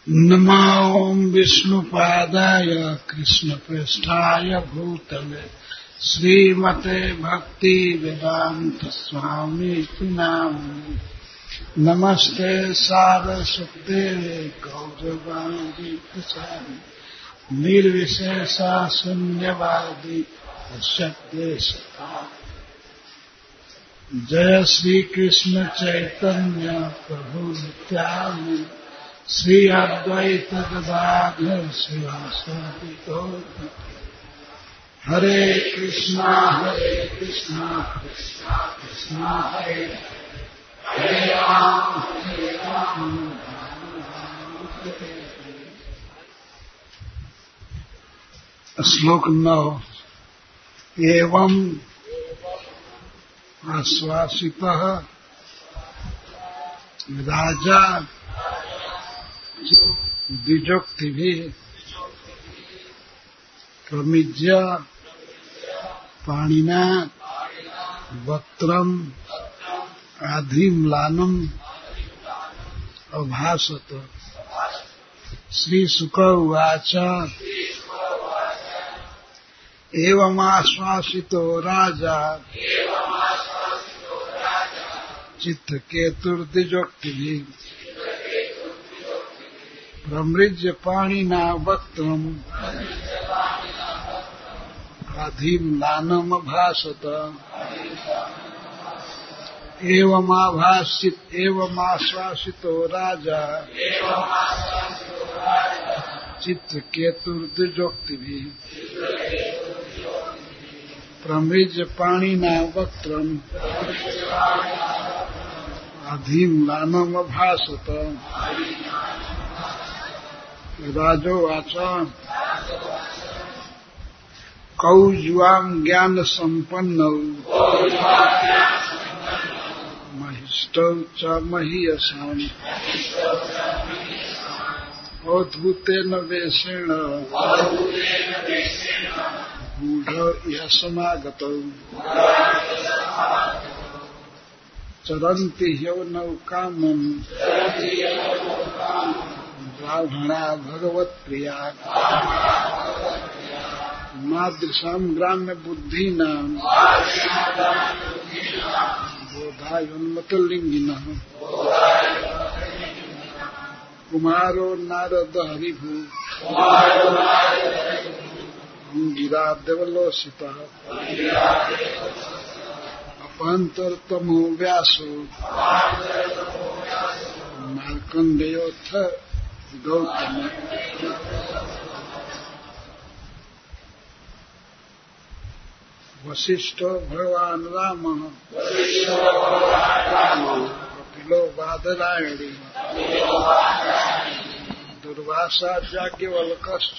नमो विष्णुपादाय कृष्णप्रेष्ठाय भूतले श्रीमते भक्ति वेदांत स्वामी नामिने। नमस्ते सारस्वते गौरवाणी प्रचारि निर्विशेषा शून्यवादी सत्य। जय श्री कृष्ण चैतन्य प्रभु नित्यानंद श्री अद्वैत गदाधर शिवासादि गौर। हरे कृष्णा कृष्णा कृष्णा हरे हरे राम श्लोक 9। एवं आश्वासितः राजा द्विजोक्तिभिः प्रमिज्य पाणिना वक्त्रम् आधिम्लानम् अभाषत। श्रीशुक उवाच एवमाश्वासितो राजा चित्तकेतुर्द्विजोक्तिभिः प्रमृज्य पाणिना वक्त्रम् आधिम्लानम् अभाषत। एवमाश्वासितो राजा चित्तकेतुर्द्विजोक्तिभिः प्रमृज्य पाणिना वक्त्रम् आधिम्लानम् अभाषत। राजोवाच कौज्वां ज्ञान संपन्नौ महिष्ठौ च महीयसाम् अद्भुतेन वेशेन गूढ इह समागतौ चरन्ति ह्यवनौ कामम् ब्राह्मणा भगवत्प्रिया मादृशाम् ग्राम्य बुद्धीनाम् बोधायोन्मतलिङ्गिनः कुमारो नारद हरिभू गिरा देवलोसितः अपान्तरतमो व्यासो मार्कण्डेयोऽथ गौतम। वसिष्ठो भगवान् रामः कपिलो बादरायणी दुर्वासा याज्ञवल्क्यश्च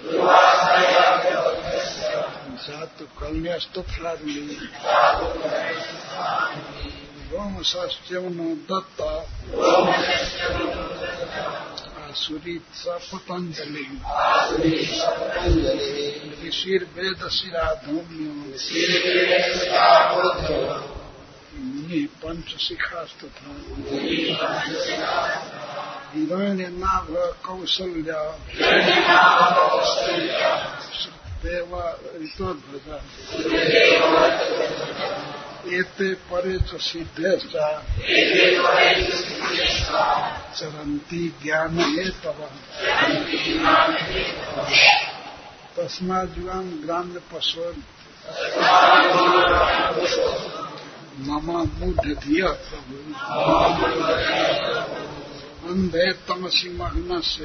शातुकर्ण्यस्तथार्णी रोमशश्च्यवनो दत्त आसुरीत्स पतंजलि ऋषिर्वेदशिरा धौम्यो मुनि पंचशिखास्तथा हिरण्यनाभ कौसल्या देव ऋतोध्वजा एते परे च सिद्धेश्च चरन्ति ज्ञान हेतवः तस्माद्युवां ग्राम्य पशो मम मूढ़धियः प्रभु अंधे तमसि मग्नस्य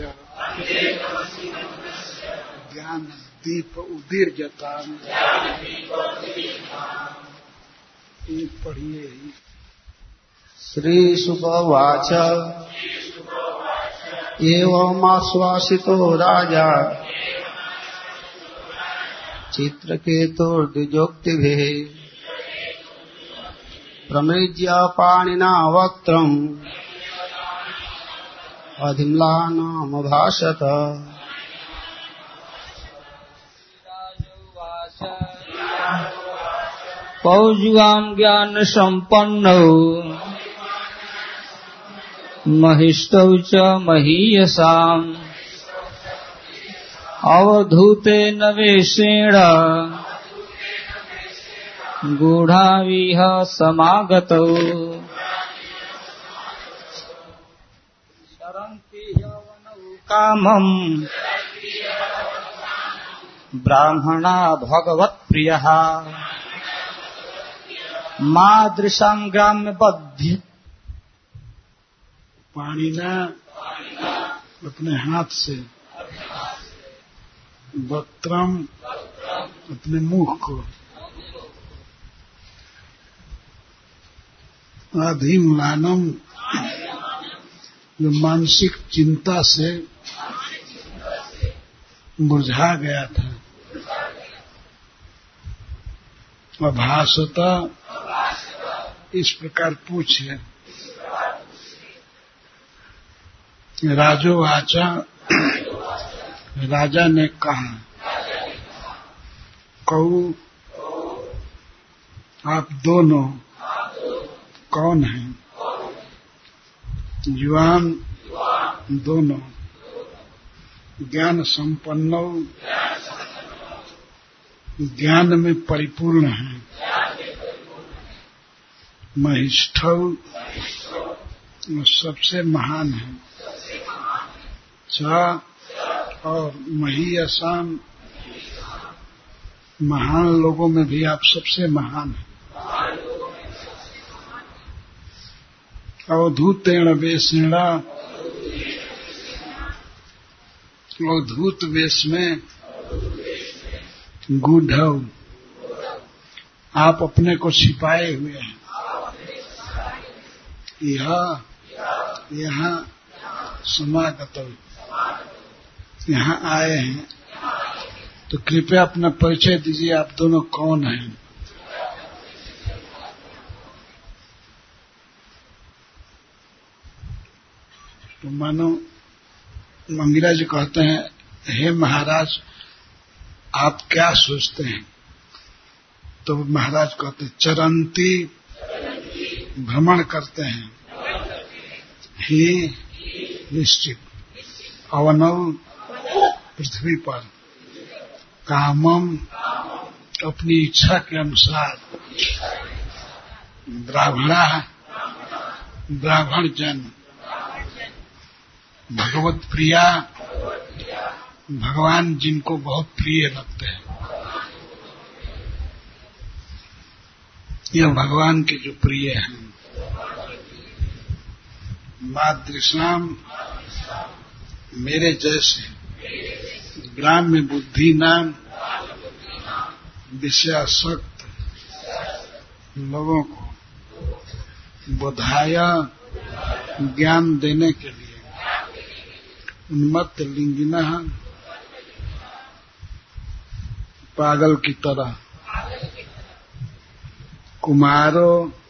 ज्ञान दीप उदीर्यता। पढ़िए। श्रीशुक उवाच एवमाश्वासितो राजा चित्रकेतुर्द्विजोक्तिभिः प्रमृज्य पाणिना वक्त्रम् आधिम्लानम् अभाषत। कौज्वां ज्ञान संपन्नौ महिष्टौ च महीयसाम् अवधूतेन वेषेण गूढाविह समागतौ शरन्ति यवनौ कामम् ब्राह्मणा भगवत्प्रियः मादृशां ग्राम्यबद्ध पाणिना अपने हाथ से वक्त्रम अपने मुख को आधिम्लानम जो मानसिक चिंता से मुरझा गया था अभासता इस प्रकार पूछे राजोवाचा राजा ने कहा कहू आप दोनों कौन हैं युवान दोनों ज्ञान संपन्न ज्ञान में परिपूर्ण हैं महिष्ठ सबसे महान है और महीयसाम महान लोगों में भी आप सबसे महान हैं अवधूतेण वेषेण अवधूत वेश में गूढ़ौ आप अपने को छिपाए हुए हैं यहाँ समागत यहाँ आए हैं तो कृपया अपना परिचय दीजिए आप दोनों कौन हैं तो मानो मंगिरा जी कहते हैं हे महाराज आप क्या सोचते हैं तो महाराज कहते चरंती भ्रमण करते हैं हे निश्चित अवनव पृथ्वी पर कामम अपनी इच्छा के अनुसार ब्राह्मण जन भगवत प्रिया भगवान जिनको बहुत प्रिय लगते हैं यह भगवान के जो प्रिय हैं मादृशाम मेरे जैसे ग्राम्य बुद्धि नाम विषयासक्त लोगों को बोधाया ज्ञान देने के लिए उन्मत्त लिंगिना पागल की तरह कुमारो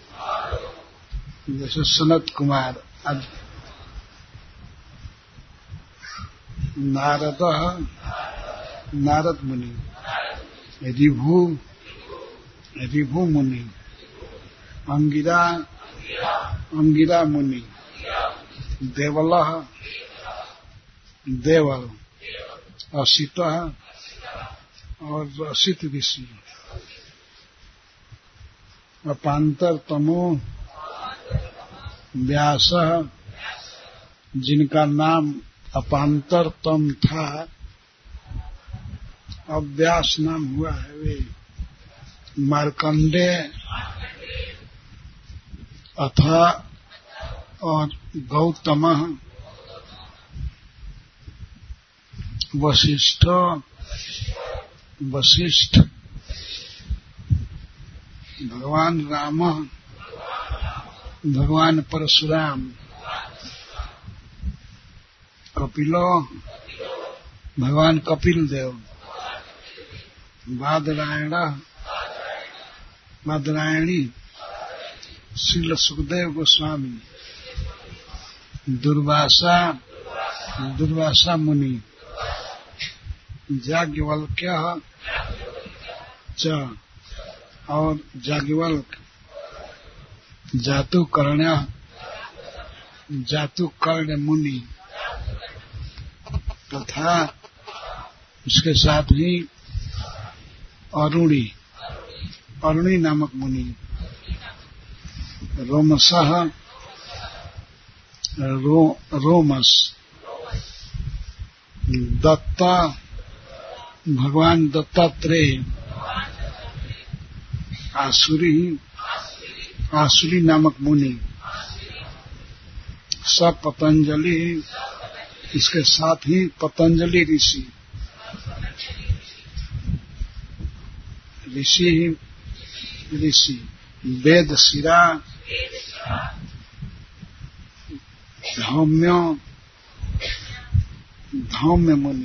जैसे सनत कुमार नारद मुनि ऋभु मुनि अंगिरा मुनि देवल असित और असित ऋषि अपांतर तमो व्यास जिनका नाम अपांतर तम था अब व्यास नाम हुआ है वे मार्कंडे अथा और गौतम वशिष्ठ भगवान राम भगवान परशुराम कपिलो भगवान कपिल देव बादरायणी श्रील सुखदेव गोस्वामी दुर्वासा मुनि याज्ञवल्क्य च और याज्ञवल्क जातुकर्ण्य जातु कर्ण मुनि तथा उसके साथ ही अरुणी नामक मुनि, रोमसः रोमस, दत्ता भगवान दत्तात्रेय, आसुरी नामक मुनि, सब पतंजलि, इसके साथ ही पतंजलि ऋषि वेद शिरा, धौम्य मुनि,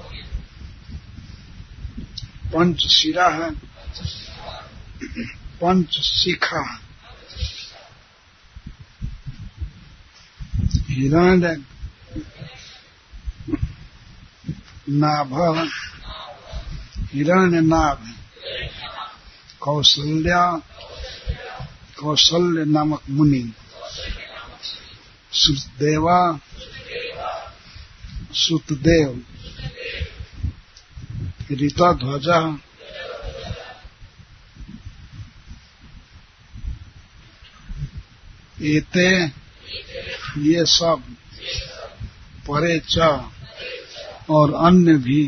पंचशिरा है, पंचशिखा, हिरण्य नाभ, कौशल्य नामक मुनि, सुतदेव, ऋतध्वजा, ये सब परे च और अन्य भी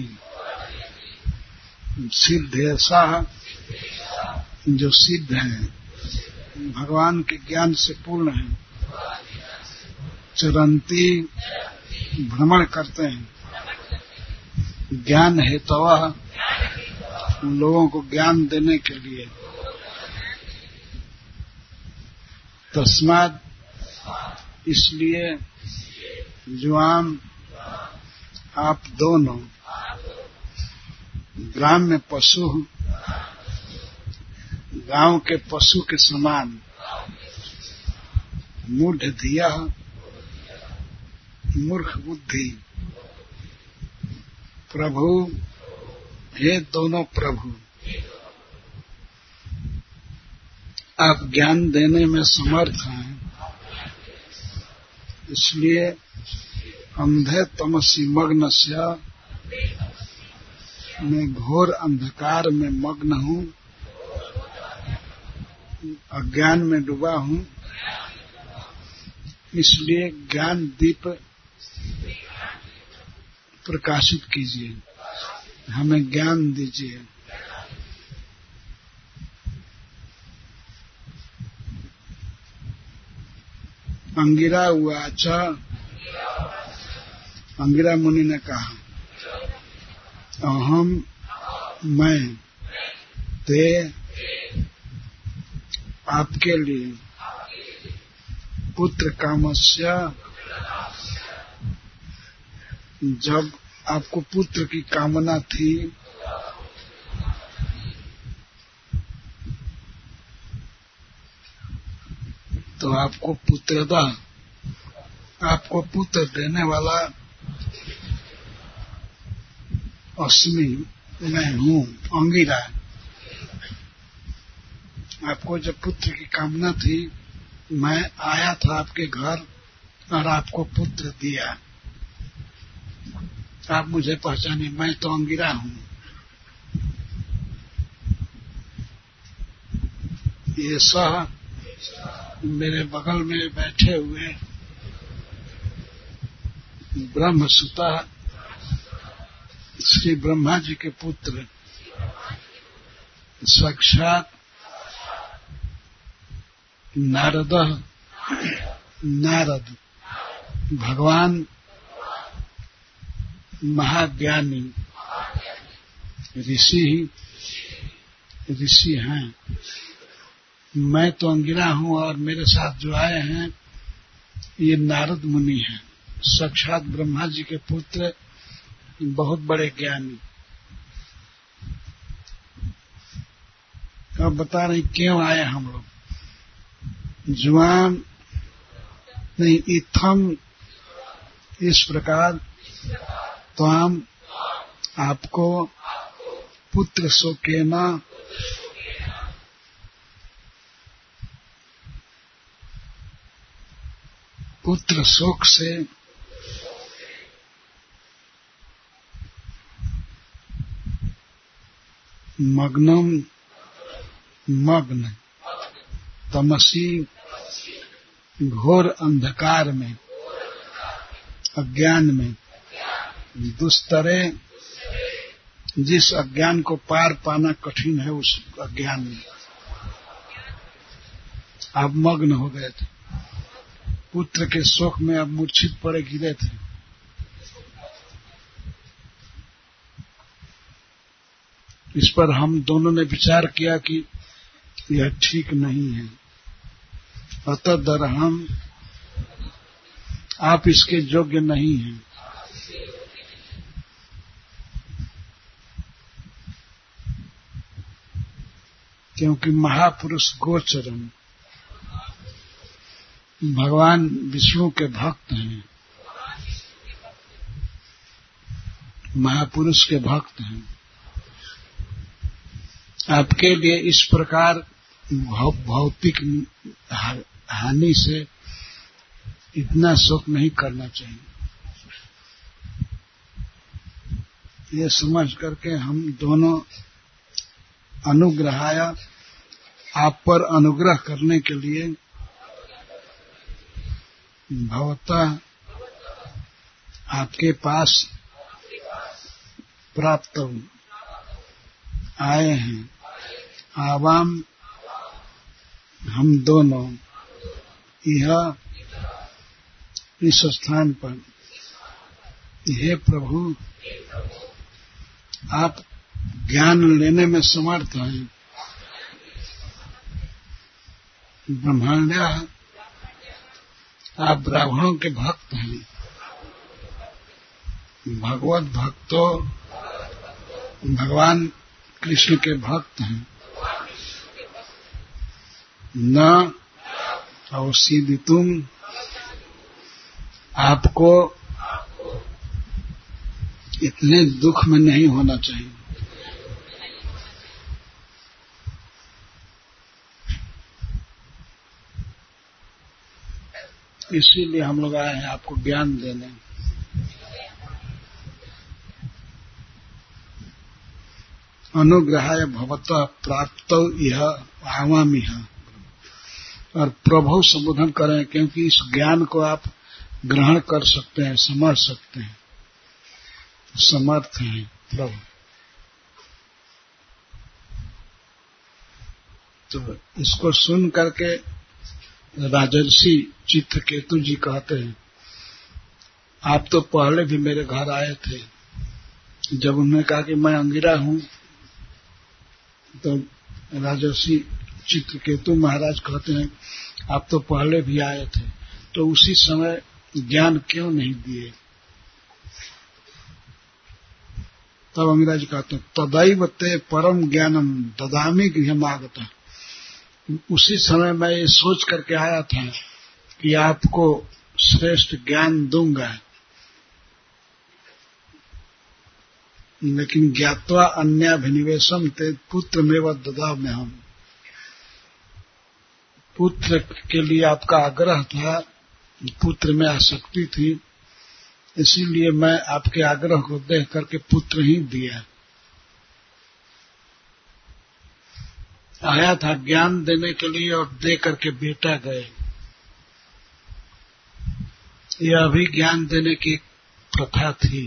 सिद्ध ऐसा जो सिद्ध है, भगवान के ज्ञान से पूर्ण है, चरंती भ्रमण करते हैं, ज्ञान हेतवः लोगों को ज्ञान देने के लिए, तस्माद इसलिए जुआम आप दोनों ग्राम्य पशु, गांव के पशु के समान, मूढ़ धिया, मूर्ख बुद्धि, प्रभु, हे दोनों प्रभु, आप ज्ञान देने में समर्थ हैं, इसलिए अंधे तमसी मग्नस्य, मैं घोर अंधकार में मग्न हूँ, अज्ञान में डूबा हूँ, इसलिए ज्ञान दीप प्रकाशित कीजिए, हमें ज्ञान दीजिए। अंगिरा उवाच, अंगिरा मुनि ने कहा, अहम मैं ते आपके लिए पुत्र कामस्य, जब आपको पुत्र की कामना थी तो आपको पुत्रदा, आपको पुत्र देने वाला अस्मि, मैं हूँ, अंगिरा। आपको जब पुत्र की कामना थी, मैं आया था आपके घर और आपको पुत्र दिया। आप मुझे पहचाने, मैं तो अंगिरा हूँ। ये सह मेरे बगल में बैठे हुए ब्रह्मसुता, श्री ब्रह्मा जी के पुत्र, साक्षात नारद भगवान महाज्ञानी ऋषि हैं। मैं तो अंगिरा हूँ और मेरे साथ जो आए हैं ये नारद मुनि हैं, साक्षात ब्रह्मा जी के पुत्र, बहुत बड़े ज्ञानी। अब बता रहे क्यों आए हम लोग। जुआन नहीं, इत्थम, इस प्रकार, त्वाम, आपको, पुत्र शोकेना, पुत्र शोक से मग्न तमसी घोर अंधकार में अज्ञान में दुस्तरे जिस अज्ञान को पार पाना कठिन है उस अज्ञान में आप मग्न हो गए थे। पुत्र के शोक में आप मूर्छित पड़े गिरे थे। इस पर हम दोनों ने विचार किया कि यह ठीक नहीं है। अतदर्हम आप इसके योग्य नहीं हैं। क्योंकि महापुरुष गोचरम भगवान विष्णु के भक्त हैं, महापुरुष के भक्त हैं। आपके लिए इस प्रकार भौतिक हानि से इतना शोक नहीं करना चाहिए। ये समझ करके हम दोनों अनुग्रहाय आप पर अनुग्रह करने के लिए भवतः आपके पास प्राप्त आए हैं। आवाम हम दोनों यह इस स्थान पर। हे प्रभु, आप ज्ञान लेने में समर्थ हैं। ब्रह्मण्य आप ब्राह्मणों के भक्त हैं। भगवत भक्तों भगवान कृष्ण के भक्त हैं। न अवसीदितुम आपको इतने दुख में नहीं होना चाहिए। इसीलिए हम लोग आए हैं आपको ज्ञान देने। अनुग्रहाय भवतः प्राप्त यह आवामिह। और प्रभु संबोधन करें, क्योंकि इस ज्ञान को आप ग्रहण कर सकते हैं, समझ सकते हैं, समर्थ हैं प्रभु। तो इसको सुन करके राजर्षि चित्रकेतु जी कहते हैं, आप तो पहले भी मेरे घर आए थे। जब उन्होंने कहा कि मैं अंगिरा हूं, तो राजर्षि चित्रकेतु महाराज कहते हैं, आप तो पहले भी आए थे, तो उसी समय ज्ञान क्यों नहीं दिए? तब अंगिरा जी कहते हैं, तदैव ते परम ज्ञानम ददामि गृहमागतः। उसी समय मैं ये सोच करके आया था कि आपको श्रेष्ठ ज्ञान दूंगा, लेकिन ज्ञात्वा अन्याभिनिवेशम ते पुत्रमेव ददामि। हम पुत्र के लिए आपका आग्रह था, पुत्र में आसक्ति थी, इसीलिए मैं आपके आग्रह को देख करके पुत्र ही दिया। आया था ज्ञान देने के लिए और दे करके बेटा गए। यह भी ज्ञान देने की प्रथा थी।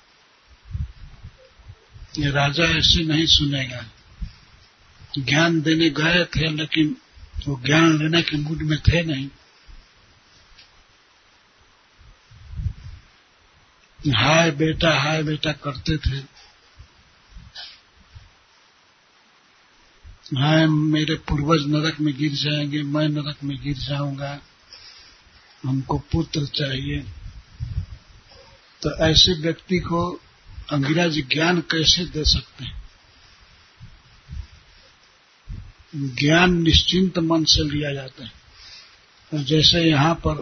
ये राजा ऐसे नहीं सुनेगा। ज्ञान देने गए थे, लेकिन वो ज्ञान लेने के मूड में थे नहीं। हाय बेटा करते थे। हाय मेरे पूर्वज नरक में गिर जाएंगे, मैं नरक में गिर जाऊंगा, हमको पुत्र चाहिए। तो ऐसे व्यक्ति को अंगिरा जी ज्ञान कैसे दे सकते हैं? ज्ञान निश्चिंत मन से लिया जाता है। और जैसे यहाँ पर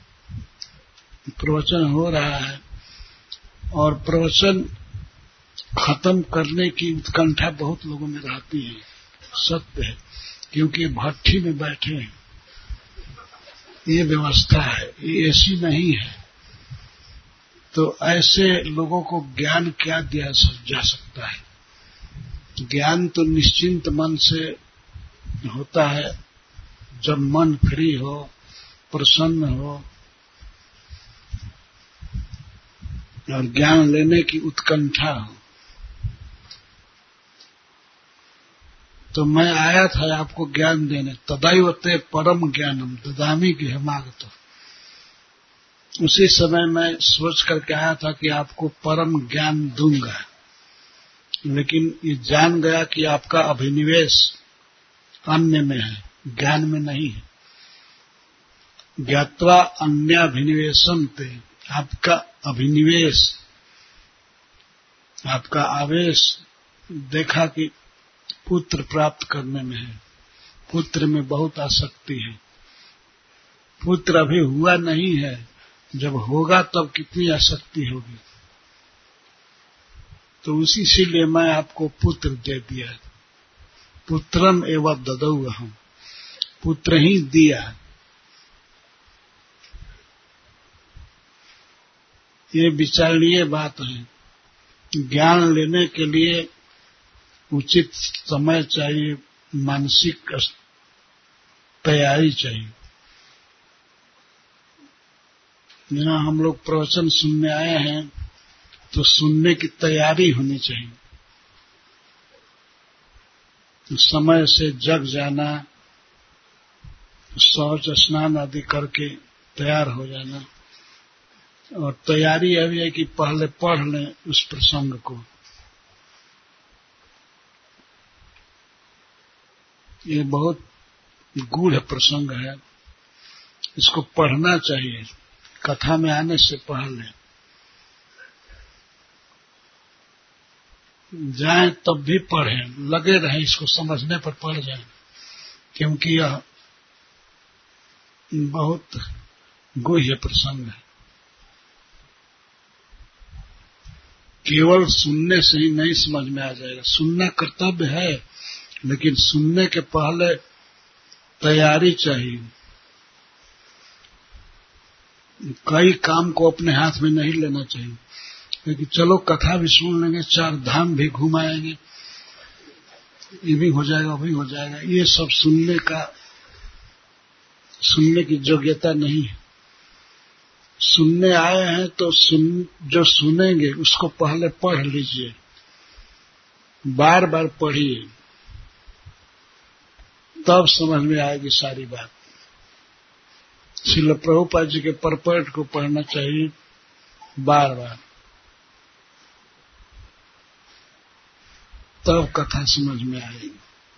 प्रवचन हो रहा है और प्रवचन खत्म करने की उत्कंठा बहुत लोगों में रहती है, सत्य है, क्योंकि भट्ठी में बैठे हैं। ये व्यवस्था है, ये ऐसी नहीं है। तो ऐसे लोगों को ज्ञान क्या दिया जा सकता है? ज्ञान तो निश्चिंत मन से होता है, जब मन फ्री हो, प्रसन्न हो और ज्ञान लेने की उत्कंठा हो। तो मैं आया था आपको ज्ञान देने, तदैव ते परम ज्ञानम ददामि गृहमागतो। उसी समय मैं सोच करके आया था कि आपको परम ज्ञान दूंगा, लेकिन ये जान गया कि आपका अभिनिवेश अन्य में है, ज्ञान में नहीं है। ज्ञात्वा अन्याभिनिवेशम ते, आपका अभिनिवेश, आपका आवेश देखा कि पुत्र प्राप्त करने में है, पुत्र में बहुत आसक्ति है। पुत्र अभी हुआ नहीं है, जब होगा तब कितनी आसक्ति होगी। तो उसी से लिए मैं आपको पुत्र दे दिया, पुत्रम एवं ददौ अहम्, पुत्र ही दिया। ये विचारणीय बात है। ज्ञान लेने के लिए उचित समय चाहिए, मानसिक तैयारी चाहिए। जहाँ हम लोग प्रवचन सुनने आए हैं तो सुनने की तैयारी होनी चाहिए। तो समय से जग जाना, शौच स्नान आदि करके तैयार हो जाना, और तैयारी अभी है कि पहले पढ़ लें उस प्रसंग को। ये बहुत गूढ़ प्रसंग है, इसको पढ़ना चाहिए, कथा में आने से पहले जाएं तब भी पढ़ें, लगे रहें, इसको समझने पर पढ़ जाएं, क्योंकि यह बहुत गूढ़ प्रसंग है। केवल सुनने से ही नहीं समझ में आ जाएगा। सुनना कर्तव्य है, लेकिन सुनने के पहले तैयारी चाहिए। कई काम को अपने हाथ में नहीं लेना चाहिए, क्योंकि चलो कथा भी सुन लेंगे, 4 धाम भी घुमाएंगे, ये भी हो जाएगा, वो भी हो जाएगा, ये सब सुनने की योग्यता नहीं है। सुनने आए हैं तो जो सुनेंगे उसको पहले पढ़ लीजिए, बार बार पढ़िए, तब समझ में आएगी सारी बात। श्रील प्रभुपाद जी के परपट को पढ़ना चाहिए बार बार, तब कथा समझ में आएगी।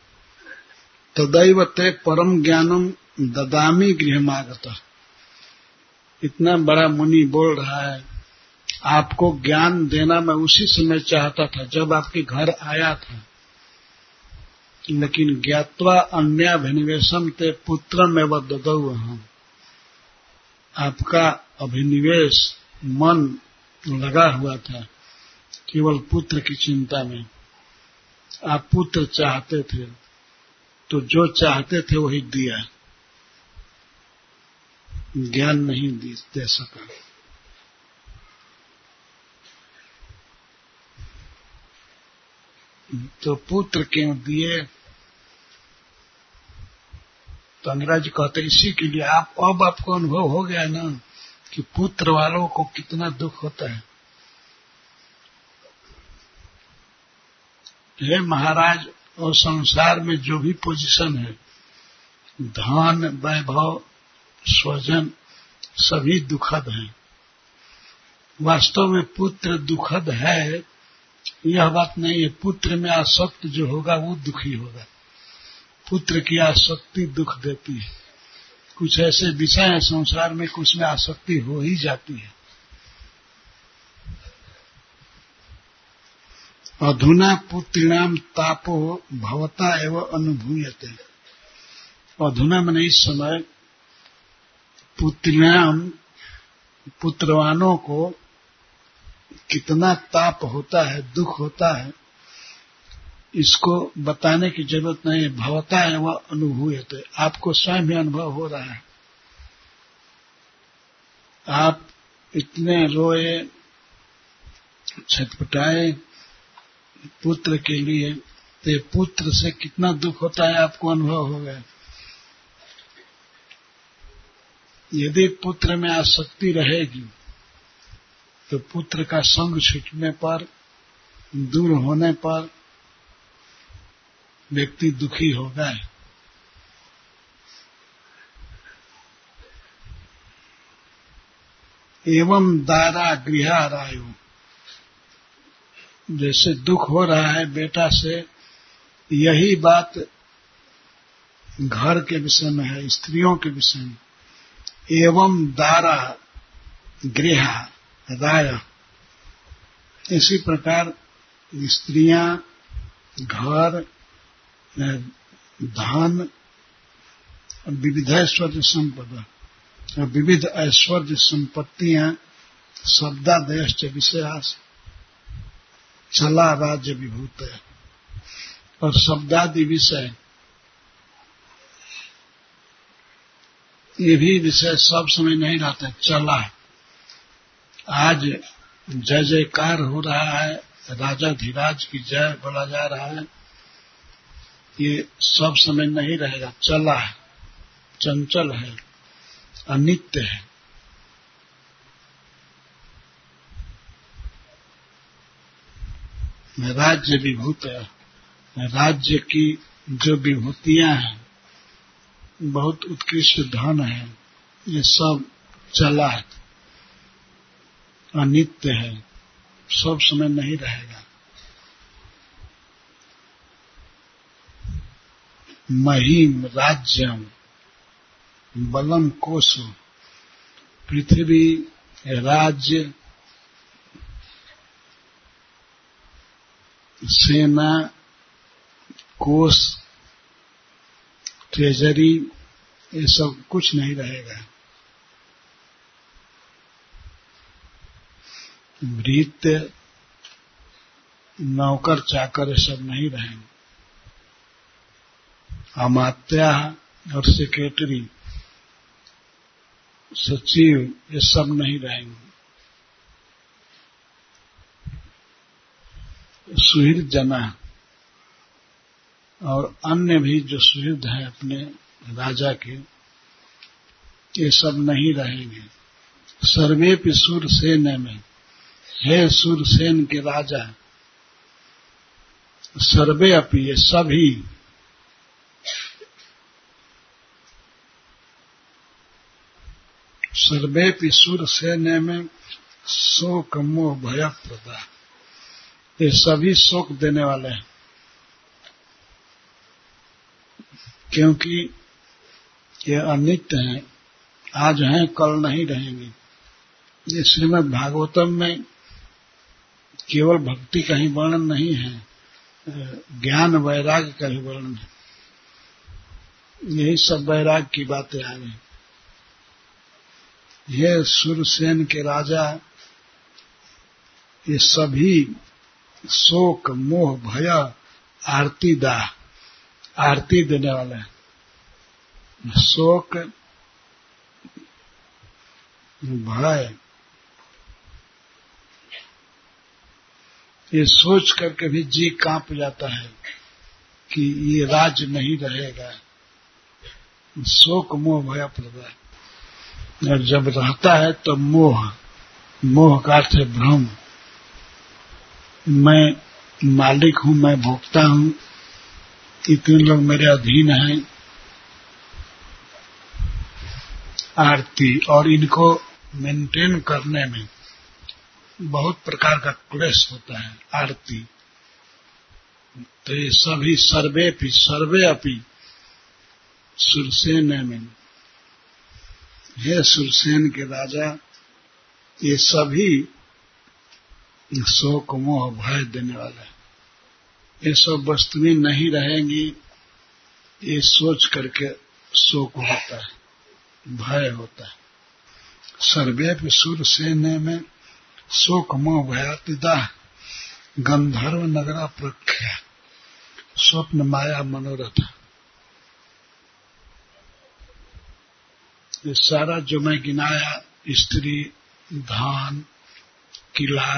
तदैव ते परम ज्ञानम ददामि गृहमागतः। इतना बड़ा मुनि बोल रहा है, आपको ज्ञान देना मैं उसी समय चाहता था जब आपके घर आया था, लेकिन ज्ञात्वा अन्याभिनिवेशम ते पुत्रम एवं ददौ अहम्। आपका अभिनिवेश मन लगा हुआ था केवल पुत्र की चिंता में। आप पुत्र चाहते थे, तो जो चाहते थे वही दिया, ज्ञान नहीं दे सका। तो पुत्र क्यों दिए? तो अंग्रेज कहते इसी के लिए अब आपको अनुभव हो गया ना कि पुत्र वालों को कितना दुख होता है। हे महाराज, और संसार में जो भी पोजीशन है, धन, वैभव, स्वजन, सभी दुखद हैं। वास्तव में पुत्र दुखद है, यह बात नहीं है। पुत्र में आसक्त जो होगा वो दुखी होगा। पुत्र की आसक्ति दुख देती है। कुछ ऐसे विषय हैं संसार में, कुछ में आसक्ति हो ही जाती है। अधुना पुत्रिणाम तापो भवता एवं अनुभूयते। अधुना मैंने इस समय पुत्रिणाम, पुत्रवानों को कितना ताप होता है, दुख होता है, इसको बताने की जरूरत नहीं है। भवता एवं अनुभूयते, आपको स्वयं भी अनुभव हो रहा है। आप इतने रोए, छटपटाए पुत्र के लिए, तो पुत्र से कितना दुख होता है आपको अनुभव होगा। यदि पुत्र में आसक्ति रहेगी तो पुत्र का संग छूटने पर, दूर होने पर व्यक्ति दुखी होगा। एवं दारा गृहारायो, जैसे दुख हो रहा है बेटा से, यही बात घर के विषय में है, स्त्रियों के विषय में। एवं दारा गृह राय, इसी प्रकार स्त्रियां, घर, धन, विविध ऐश्वर्य संपदा, विविध ऐश्वर्य संपत्तियां, शब्दादयश्च विषयास चला राज्य विभूत है। और शब्दादि विषय, ये भी विषय सब समय नहीं रहता, चला। आज जय जयकार हो रहा है, राजा धीराज की जय बोला जा रहा है, ये सब समय नहीं रहेगा, चला है, चंचल है, अनित्य है। राज्य विभूत है, राज्य की जो विभूतियां हैं, बहुत उत्कृष्ट धन है, ये सब चला है, अनित्य है, सब समय नहीं रहेगा। महिम राज्यम बलम कोशो, पृथ्वी, राज्य, सेना, कोष, ट्रेजरी, ये सब कुछ नहीं रहेगा। भृत्य, नौकर चाकर ये सब नहीं रहेंगे। अमात्या और सेक्रेटरी, सचिव, ये सब नहीं रहेंगे। सुहृद जना और अन्य भी जो सुहृद हैं अपने राजा के, ये सब नहीं रहेंगे। सर्वेपि सूरसेन में, हे सूरसेन के राजा, सर्वे अपि, ये सभी, सर्वेपि सूरसेन में शोक मोह भय प्रदा, ये सभी शोक देने वाले हैं, क्योंकि ये अनित्य हैं, आज हैं कल नहीं रहेंगे। ये श्रीमद् भागवतम में केवल भक्ति का ही वर्णन नहीं है, ज्ञान वैराग्य का भी वर्णन है। यही सब वैराग्य की बातें आ गई। ये सूरसेन के राजा, ये सभी शोक मोह भय आरती दाह, आरती देने वाले हैं। शोक, भय, ये सोच करके भी जी कांप जाता है कि ये राज्य नहीं रहेगा। शोक मोह भय प्रदा, और जब रहता है तो मोह, मोह का अर्थ है भ्रम। मैं मालिक हूं, मैं भोक्ता हूं, इतने लोग मेरे अधीन हैं। आरती, और इनको मेंटेन करने में बहुत प्रकार का क्लेश होता है। आरती, तो ये सभी सर्वेपि, सर्वे अपि सुरसेन में, हे सुरसेन के राजा, ये सभी शोक मोह भय देने वाला है। ये सब वस्तुएं नहीं रहेंगी, ये सोच करके शोक होता है, भय होता है। सर्वेपि सुरसेन में शोक मोह भयातिदाह, गंधर्व नगरा प्रख्या, स्वप्न माया मनोरथ। ये सारा जो मैं गिनाया स्त्री, धान, किला,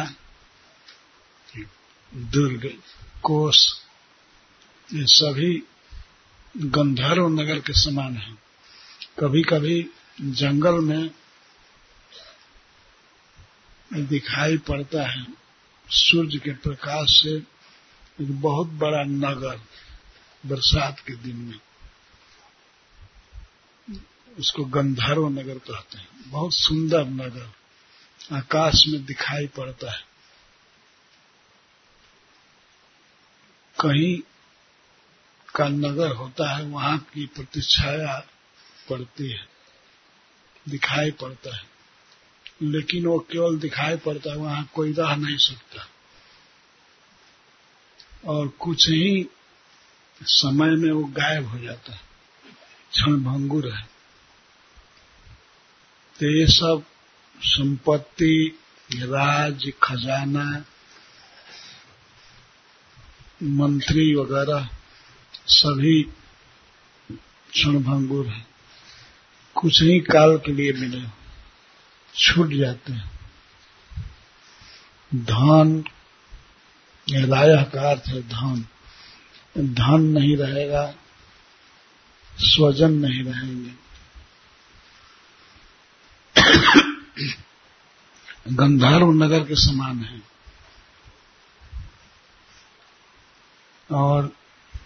दुर्ग, कोष, ये सभी गंधर्व नगर के समान हैं। कभी कभी जंगल में दिखाई पड़ता है सूर्य के प्रकाश से एक बहुत बड़ा नगर बरसात के दिन में, उसको गंधर्व नगर कहते हैं। बहुत सुंदर नगर आकाश में दिखाई पड़ता है। कहीं का नगर होता है, वहां की प्रतिछाया पड़ती है, दिखाई पड़ता है, लेकिन वो केवल दिखाई पड़ता है, वहां कोई रह नहीं सकता। और कुछ ही समय में वो गायब हो जाता है, क्षणभंगुर है। तो ये सब संपत्ति, राज, खजाना, मंत्री वगैरह सभी क्षणभंगुर है, कुछ ही काल के लिए मिले, छूट जाते हैं। धन, राय का अर्थ है धन। धन नहीं रहेगा, स्वजन नहीं रहेंगे। गंधर्व नगर के समान है। और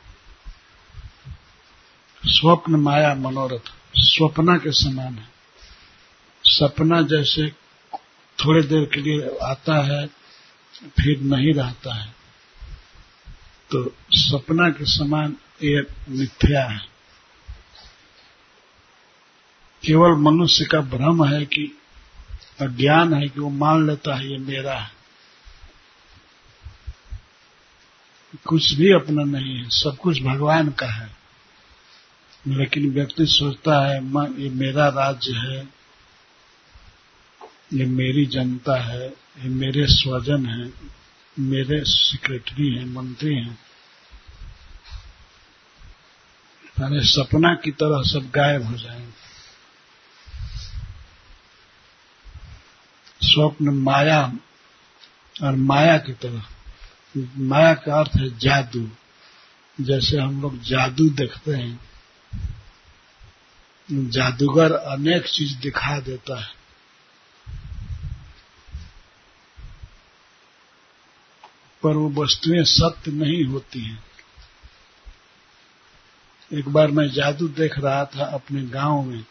स्वप्न माया मनोरथ स्वप्ना के समान है। सपना जैसे थोड़ी देर के लिए आता है फिर नहीं रहता है, तो सपना के समान ये मिथ्या है। केवल मनुष्य का भ्रम है कि अज्ञान है कि वो मान लेता है ये मेरा है। कुछ भी अपना नहीं है, सब कुछ भगवान का है। लेकिन व्यक्ति सोचता है ये मेरा राज्य है, ये मेरी जनता है, ये मेरे स्वजन हैं, मेरे सेक्रेटरी हैं, मंत्री हैं। सारे सपना की तरह सब गायब हो जाएंगे। स्वप्न माया और माया की तरह। माया का अर्थ है जादू। जैसे हम लोग जादू देखते हैं, जादूगर अनेक चीज दिखा देता है, पर वो वस्तुएं सत्य नहीं होती हैं। एक बार मैं जादू देख रहा था अपने गांव में।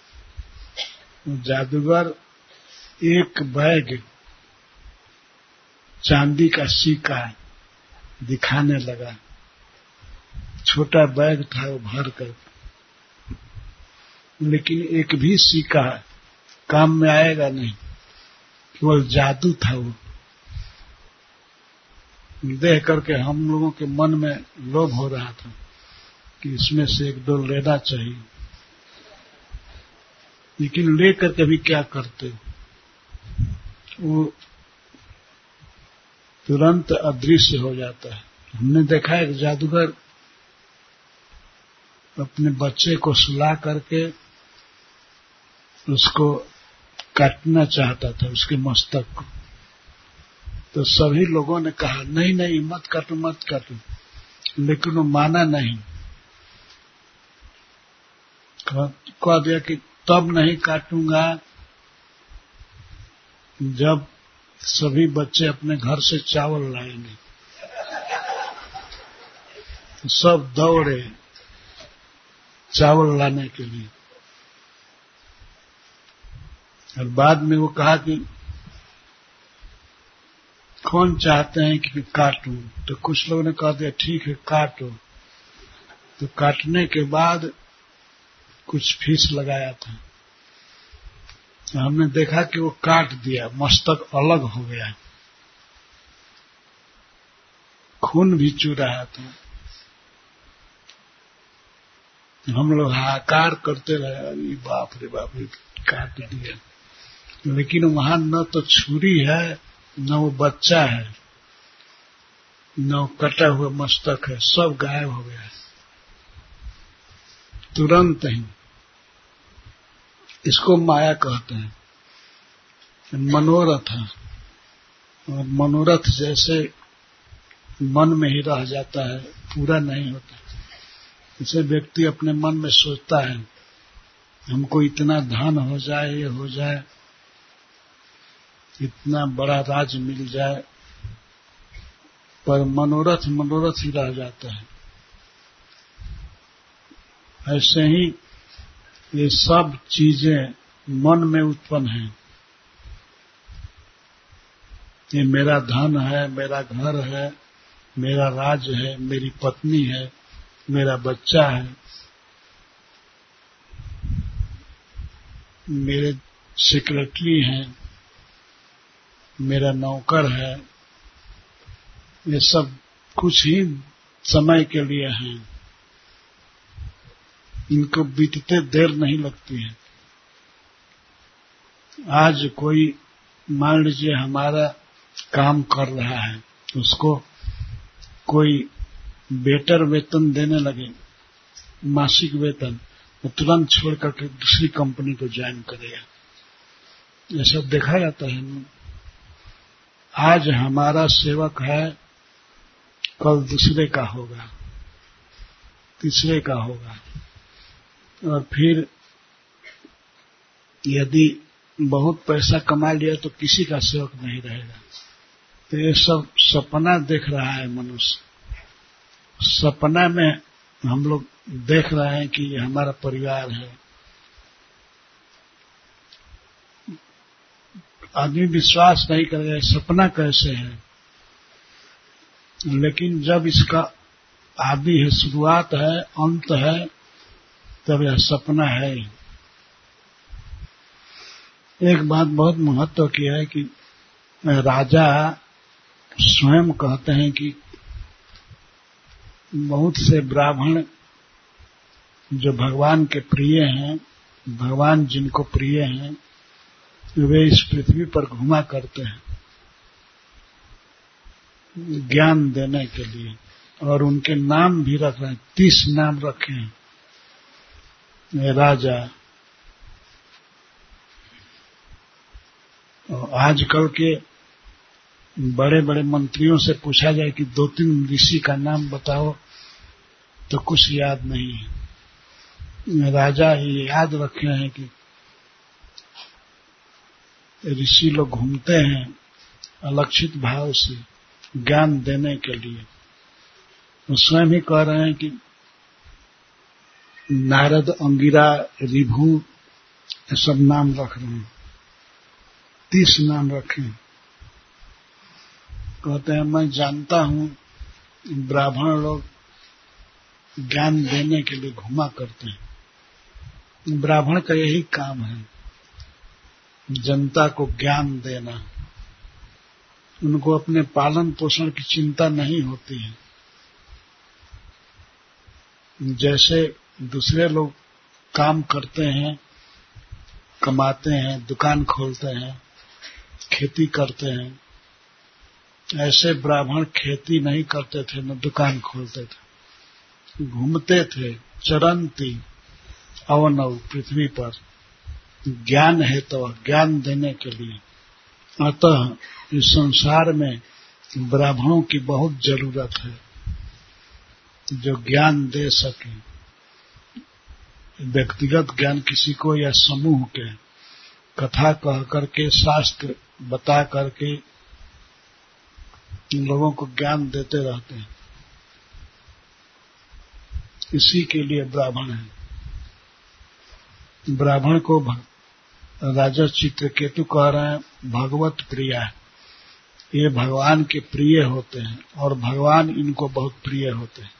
जादूगर एक बैग चांदी का सिक्का दिखाने लगा। छोटा बैग था वो भर कर, लेकिन एक भी सिक्का काम में आएगा नहीं, केवल जादू था वो। देख करके हम लोगों के मन में लोभ हो रहा था कि इसमें से एक दो लेना चाहिए, लेकिन लेकर के भी क्या करते, वो तुरंत अदृश्य हो जाता है। हमने देखा एक जादूगर अपने बच्चे को सुला करके उसको काटना चाहता था, उसके मस्तक को। तो सभी लोगों ने कहा नहीं नहीं मत काटो मत काटो, लेकिन वो माना नहीं। कह दिया कि तब नहीं काटूंगा जब सभी बच्चे अपने घर से चावल लाएंगे। तो सब दौड़े चावल लाने के लिए। और बाद में वो कहा कि कौन चाहते हैं कि काटूं? तो कुछ लोगों ने कहा दिया ठीक है काटो। तो काटने के बाद कुछ फीस लगाया था। तो हमने देखा कि वो काट दिया, मस्तक अलग हो गया, खून भी चू रहा था। हम लोग हाहाकार करते रहे, अरे बाप रे बाप रे, काट दिया। लेकिन वहां न तो छुरी है, न वो बच्चा है, न वो कटा हुआ मस्तक है, सब गायब हो गया है तुरंत ही। इसको माया कहते हैं। मनोरथ है, और मनोरथ जैसे मन में ही रह जाता है, पूरा नहीं होता। जैसे व्यक्ति अपने मन में सोचता है हमको इतना धन हो जाए, ये हो जाए, इतना बड़ा राज्य मिल जाए, पर मनोरथ मनोरथ ही रह जाता है। ऐसे ही ये सब चीजें मन में उत्पन्न हैं। ये मेरा धन है, मेरा घर है, मेरा राज्य है, मेरी पत्नी है, मेरा बच्चा है, मेरे सेक्रेटरी हैं, मेरा नौकर है, ये सब कुछ ही समय के लिए हैं। इनको बीतते देर नहीं लगती है। आज कोई मान लीजिए हमारा काम कर रहा है, उसको कोई बेटर वेतन देने लगे, मासिक वेतन, वो तुरंत छोड़ करके दूसरी कंपनी को ज्वाइन करेगा। ये सब देखा जाता है ना। आज हमारा सेवक है, कल दूसरे का होगा, तीसरे का होगा, और फिर यदि बहुत पैसा कमा लिया तो किसी का सेवक नहीं रहेगा। तो ये सब सपना देख रहा है मनुष्य। सपना में हम लोग देख रहे हैं कि ये हमारा परिवार है। आदमी विश्वास नहीं करेगा सपना कैसे है, लेकिन जब इसका आदि है, शुरुआत है, अंत है, तब यह सपना है। एक बात बहुत महत्व की है कि राजा स्वयं कहते हैं कि बहुत से ब्राह्मण जो भगवान के प्रिय हैं, भगवान जिनको प्रिय हैं, वे इस पृथ्वी पर घुमा करते हैं ज्ञान देने के लिए, और उनके नाम भी रख रहे हैं। 30 नाम रखे हैं राजा। और आजकल के बड़े बड़े मंत्रियों से पूछा जाए कि 2-3 ऋषि का नाम बताओ तो कुछ याद नहीं है। राजा ये याद रखे हैं कि ऋषि लोग घूमते हैं अलक्षित भाव से ज्ञान देने के लिए। वो स्वयं ही कह रहे हैं कि नारद, अंगिरा, ऋभु, ये सब नाम रख रहे हैं। 30 नाम रखे। कहते हैं मैं जानता हूं ब्राह्मण लोग ज्ञान देने के लिए घुमा करते हैं। ब्राह्मण का यही काम है, जनता को ज्ञान देना। उनको अपने पालन पोषण की चिंता नहीं होती है। जैसे दूसरे लोग काम करते हैं, कमाते हैं, दुकान खोलते हैं, खेती करते हैं, ऐसे ब्राह्मण खेती नहीं करते थे, न दुकान खोलते थे, घूमते थे, चरंती अवनव पृथ्वी पर। ज्ञान है तो ज्ञान देने के लिए। अतः इस संसार में ब्राह्मणों की बहुत जरूरत है जो ज्ञान दे सके। व्यक्तिगत ज्ञान किसी को या समूह के कथा कह करके, शास्त्र बता करके लोगों को ज्ञान देते रहते हैं। इसी के लिए ब्राह्मण है। ब्राह्मण को राजा चित्रकेतु कह रहे हैं भगवत प्रिय है। ये भगवान के प्रिय होते हैं और भगवान इनको बहुत प्रिय होते हैं।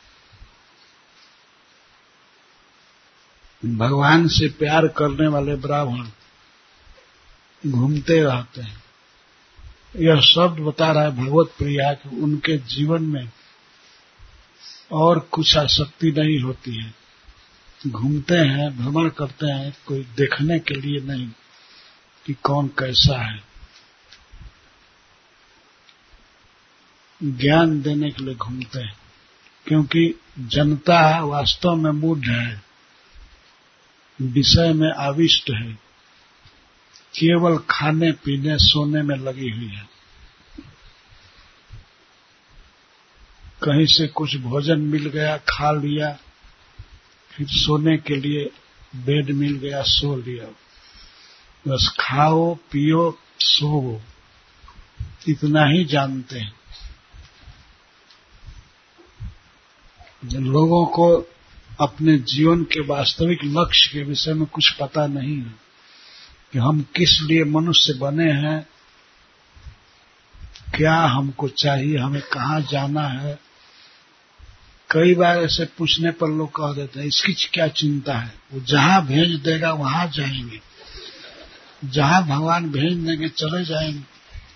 भगवान से प्यार करने वाले ब्राह्मण घूमते रहते हैं। यह शब्द बता रहा है भगवत प्रिया कि उनके जीवन में और कुछ आसक्ति नहीं होती है। घूमते हैं, भ्रमण करते हैं, कोई देखने के लिए नहीं कि कौन कैसा है, ज्ञान देने के लिए घूमते हैं। क्योंकि जनता वास्तव में मूढ़ है, विषय में आविष्ट है, केवल खाने पीने सोने में लगी हुई है। कहीं से कुछ भोजन मिल गया, खा लिया, फिर सोने के लिए बेड मिल गया, सो लिया। बस खाओ पियो सोओ, इतना ही जानते हैं। लोगों को अपने जीवन के वास्तविक लक्ष्य के विषय में कुछ पता नहीं है कि हम किस लिए मनुष्य बने हैं, क्या हमको चाहिए, हमें कहाँ जाना है। कई बार ऐसे पूछने पर लोग कह देते हैं इसकी क्या चिंता है, वो जहां भेज देगा वहां जाएंगे, जहां भगवान भेज देंगे चले जाएंगे।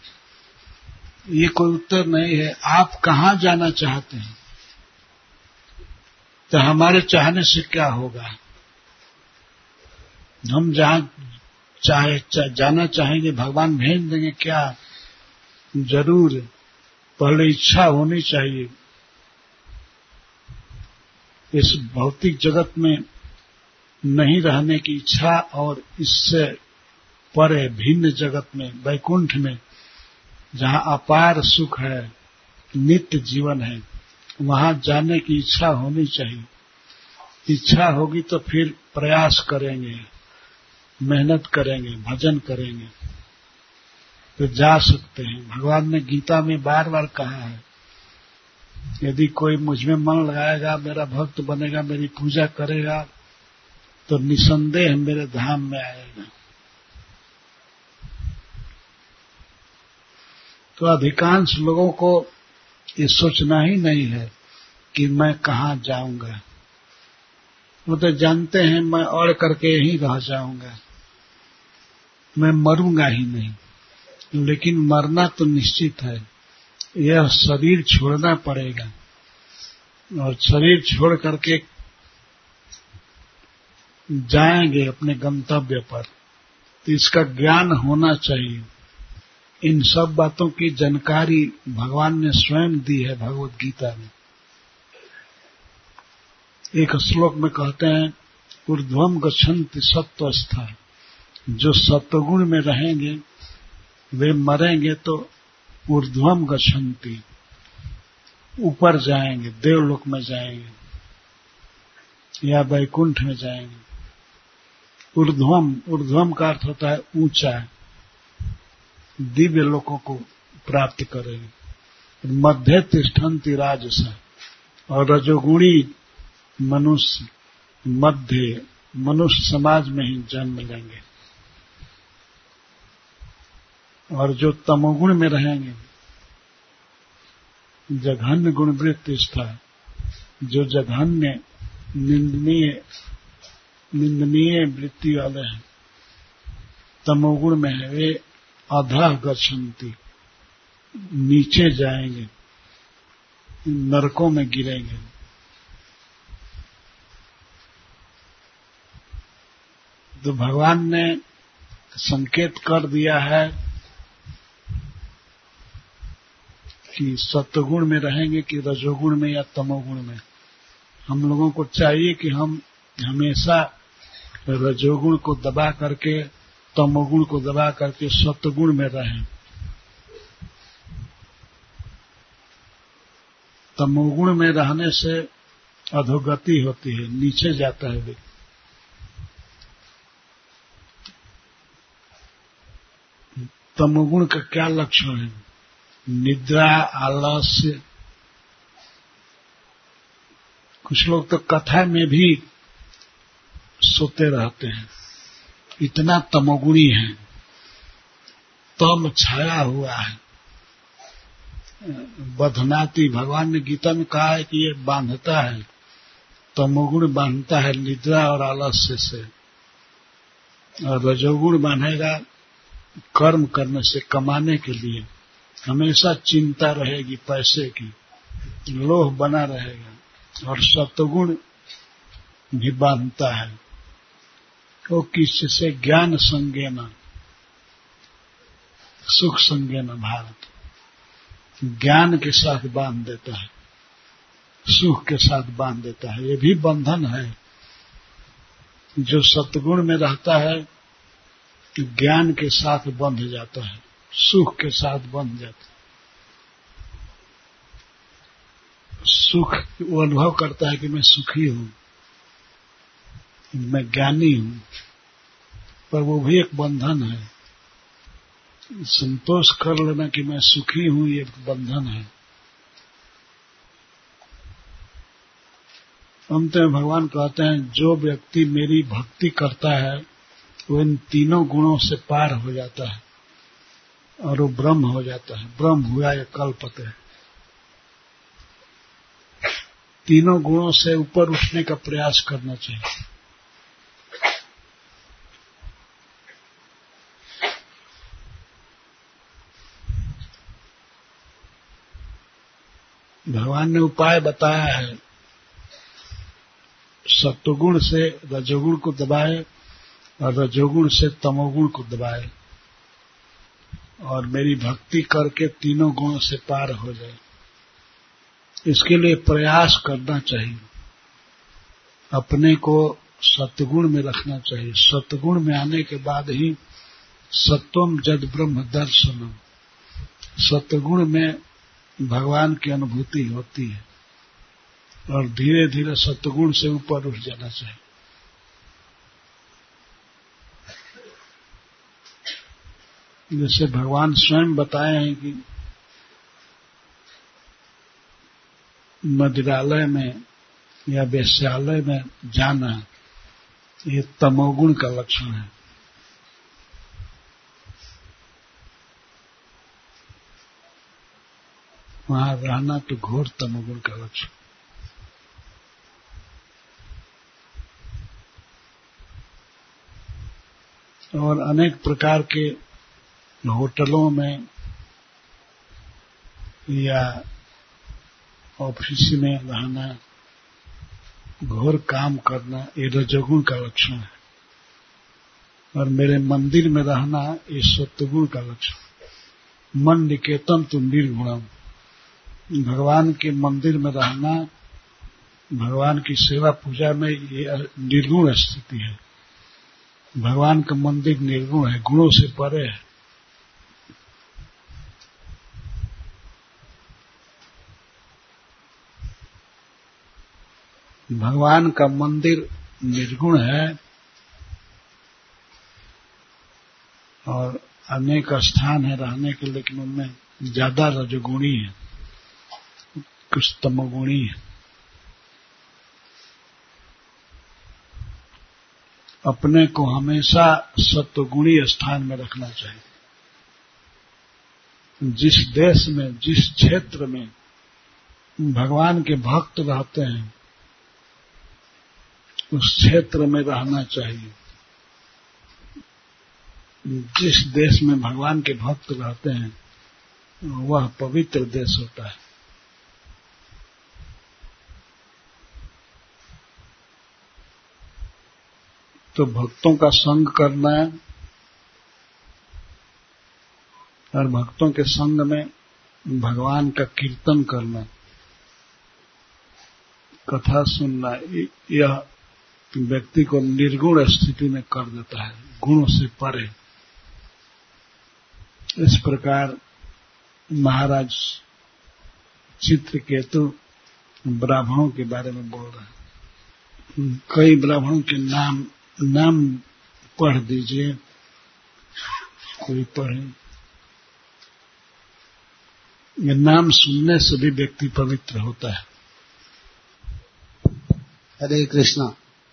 ये कोई उत्तर नहीं है। आप कहाँ जाना चाहते हैं तो हमारे चाहने से क्या होगा। हम जहां जाना चाहेंगे भगवान भेज देंगे क्या, जरूर पहले इच्छा होनी चाहिए। इस भौतिक जगत में नहीं रहने की इच्छा और इससे परे भिन्न जगत में, वैकुंठ में, जहां अपार सुख है, नित्य जीवन है, वहां जाने की इच्छा होनी चाहिए। इच्छा होगी तो फिर प्रयास करेंगे, मेहनत करेंगे, भजन करेंगे तो जा सकते हैं। भगवान ने गीता में बार बार कहा है यदि कोई मुझ में मन लगाएगा, मेरा भक्त बनेगा, मेरी पूजा करेगा तो निसंदेह मेरे धाम में आएगा। तो अधिकांश लोगों को ये सोचना ही नहीं है कि मैं कहाँ जाऊंगा। वो तो जानते हैं मैं और करके यहीं रह जाऊंगा, मैं मरूंगा ही नहीं। लेकिन मरना तो निश्चित है, यह शरीर छोड़ना पड़ेगा और शरीर छोड़ करके जाएंगे अपने गंतव्य पर। तो इसका ज्ञान होना चाहिए। इन सब बातों की जानकारी भगवान ने स्वयं दी है भगवत गीता में। एक श्लोक में कहते हैं ऊर्ध्वम गच्छन्ति सत्वस्था, जो सत्वगुण में रहेंगे वे मरेंगे तो ऊर्ध्वम गच्छन्ति, ऊपर जाएंगे, देवलोक में जाएंगे या वैकुंठ में जाएंगे। ऊर्ध्वम का अर्थ होता है ऊंचा, दिव्य लोकों को प्राप्त करेंगे। मध्य तिष्ठन्ति राजसा, और रजोगुणी मनुष्य मध्य मनुष्य समाज में ही जन्म लेंगे। और जो तमोगुण में रहेंगे, जघन्य गुणवृत्ति स्था, जो जघन्य निंदनीय वृत्ति वाले हैं, तमोगुण में है, वे अधः गच्छन्ति, नीचे जाएंगे, नरकों में गिरेंगे। तो भगवान ने संकेत कर दिया है कि सत्वगुण में रहेंगे कि रजोगुण में या तमोगुण में। हम लोगों को चाहिए कि हम हमेशा रजोगुण को दबा करके, तमोगुण को दबा करके सत्वगुण में रहें। तमोगुण में रहने से अधोगति होती है, नीचे जाता है व्यक्ति। तमोगुण का क्या लक्षण है? निद्रा, आलस्य। कुछ लोग तो कथा में भी सोते रहते हैं, इतना तमोगुणी है, तम छाया हुआ है। बधनाती, भगवान ने गीता में कहा है कि ये बांधता है, तमोगुण बांधता है निद्रा और आलस्य से, और रजोगुण बांधेगा कर्म करने से, कमाने के लिए। हमेशा चिंता रहेगी पैसे की, लोभ बना रहेगा। और सत्वगुण भी बांधता है, वो किससे? ज्ञान संज्ञेन, सुख संज्ञेन भारत, ज्ञान के साथ बांध देता है, सुख के साथ बांध देता है। ये भी बंधन है। जो सत्वगुण में रहता है ज्ञान के साथ बंध जाता है, सुख के साथ बंध जाता है। सुख वो अनुभव करता है कि मैं सुखी हूं, मैं ज्ञानी हूं, पर वो भी एक बंधन है। संतोष कर लेना कि मैं सुखी हूं, ये एक बंधन है। अंत में भगवान कहते हैं जो व्यक्ति मेरी भक्ति करता है वो इन तीनों गुणों से पार हो जाता है और वो ब्रह्म हो जाता है। ब्रह्म हुआ ये कल्पते है। तीनों गुणों से ऊपर उठने का प्रयास करना चाहिए। भगवान ने उपाय बताया है, सत्वगुण से रजोगुण को दबाए और रजोगुण से तमोगुण को दबाए और मेरी भक्ति करके तीनों गुणों से पार हो जाए। इसके लिए प्रयास करना चाहिए, अपने को सत्वगुण में रखना चाहिए। सत्वगुण में आने के बाद ही सत्वम जद ब्रह्म दर्शनम, सत्वगुण में भगवान की अनुभूति होती है और धीरे धीरे सत्वगुण से ऊपर उठ जाना चाहिए। जैसे भगवान स्वयं बताए हैं कि मदिरालय में या वेश्यालय में जाना ये तमोगुण का लक्षण है। वहां रहना तो घोर तमोगुण का लक्षण। और अनेक प्रकार के होटलों में या ऑफिस में रहना, घोर काम करना, ये रजोगुण का लक्षण है। और मेरे मंदिर में रहना ये सत्वगुण का लक्षण। मन निकेतन तो निर्गुणम, भगवान के मंदिर में रहना, भगवान की सेवा पूजा में ये निर्गुण स्थिति है। भगवान का मंदिर निर्गुण है, गुणों से परे है। भगवान का मंदिर निर्गुण है और अनेक स्थान है रहने के, लेकिन उनमें ज्यादा रजोगुणी है, कुछ तमोगुणी है। अपने को हमेशा सत्वगुणी स्थान में रखना चाहिए। जिस देश में, जिस क्षेत्र में भगवान के भक्त रहते हैं उस क्षेत्र में रहना चाहिए। जिस देश में भगवान के भक्त रहते हैं वह पवित्र देश होता है। तो भक्तों का संग करना है और भक्तों के संग में भगवान का कीर्तन करना, कथा सुनना, यह व्यक्ति को निर्गुण स्थिति में कर देता है, गुणों से परे। इस प्रकार महाराज चित्रकेतु ब्राह्मणों के बारे में बोल रहे हैं। कई ब्राह्मणों के नाम पढ़ दीजिए, कोई पढ़े। ये नाम सुनने से भी व्यक्ति पवित्र होता है। हरे कृष्णा।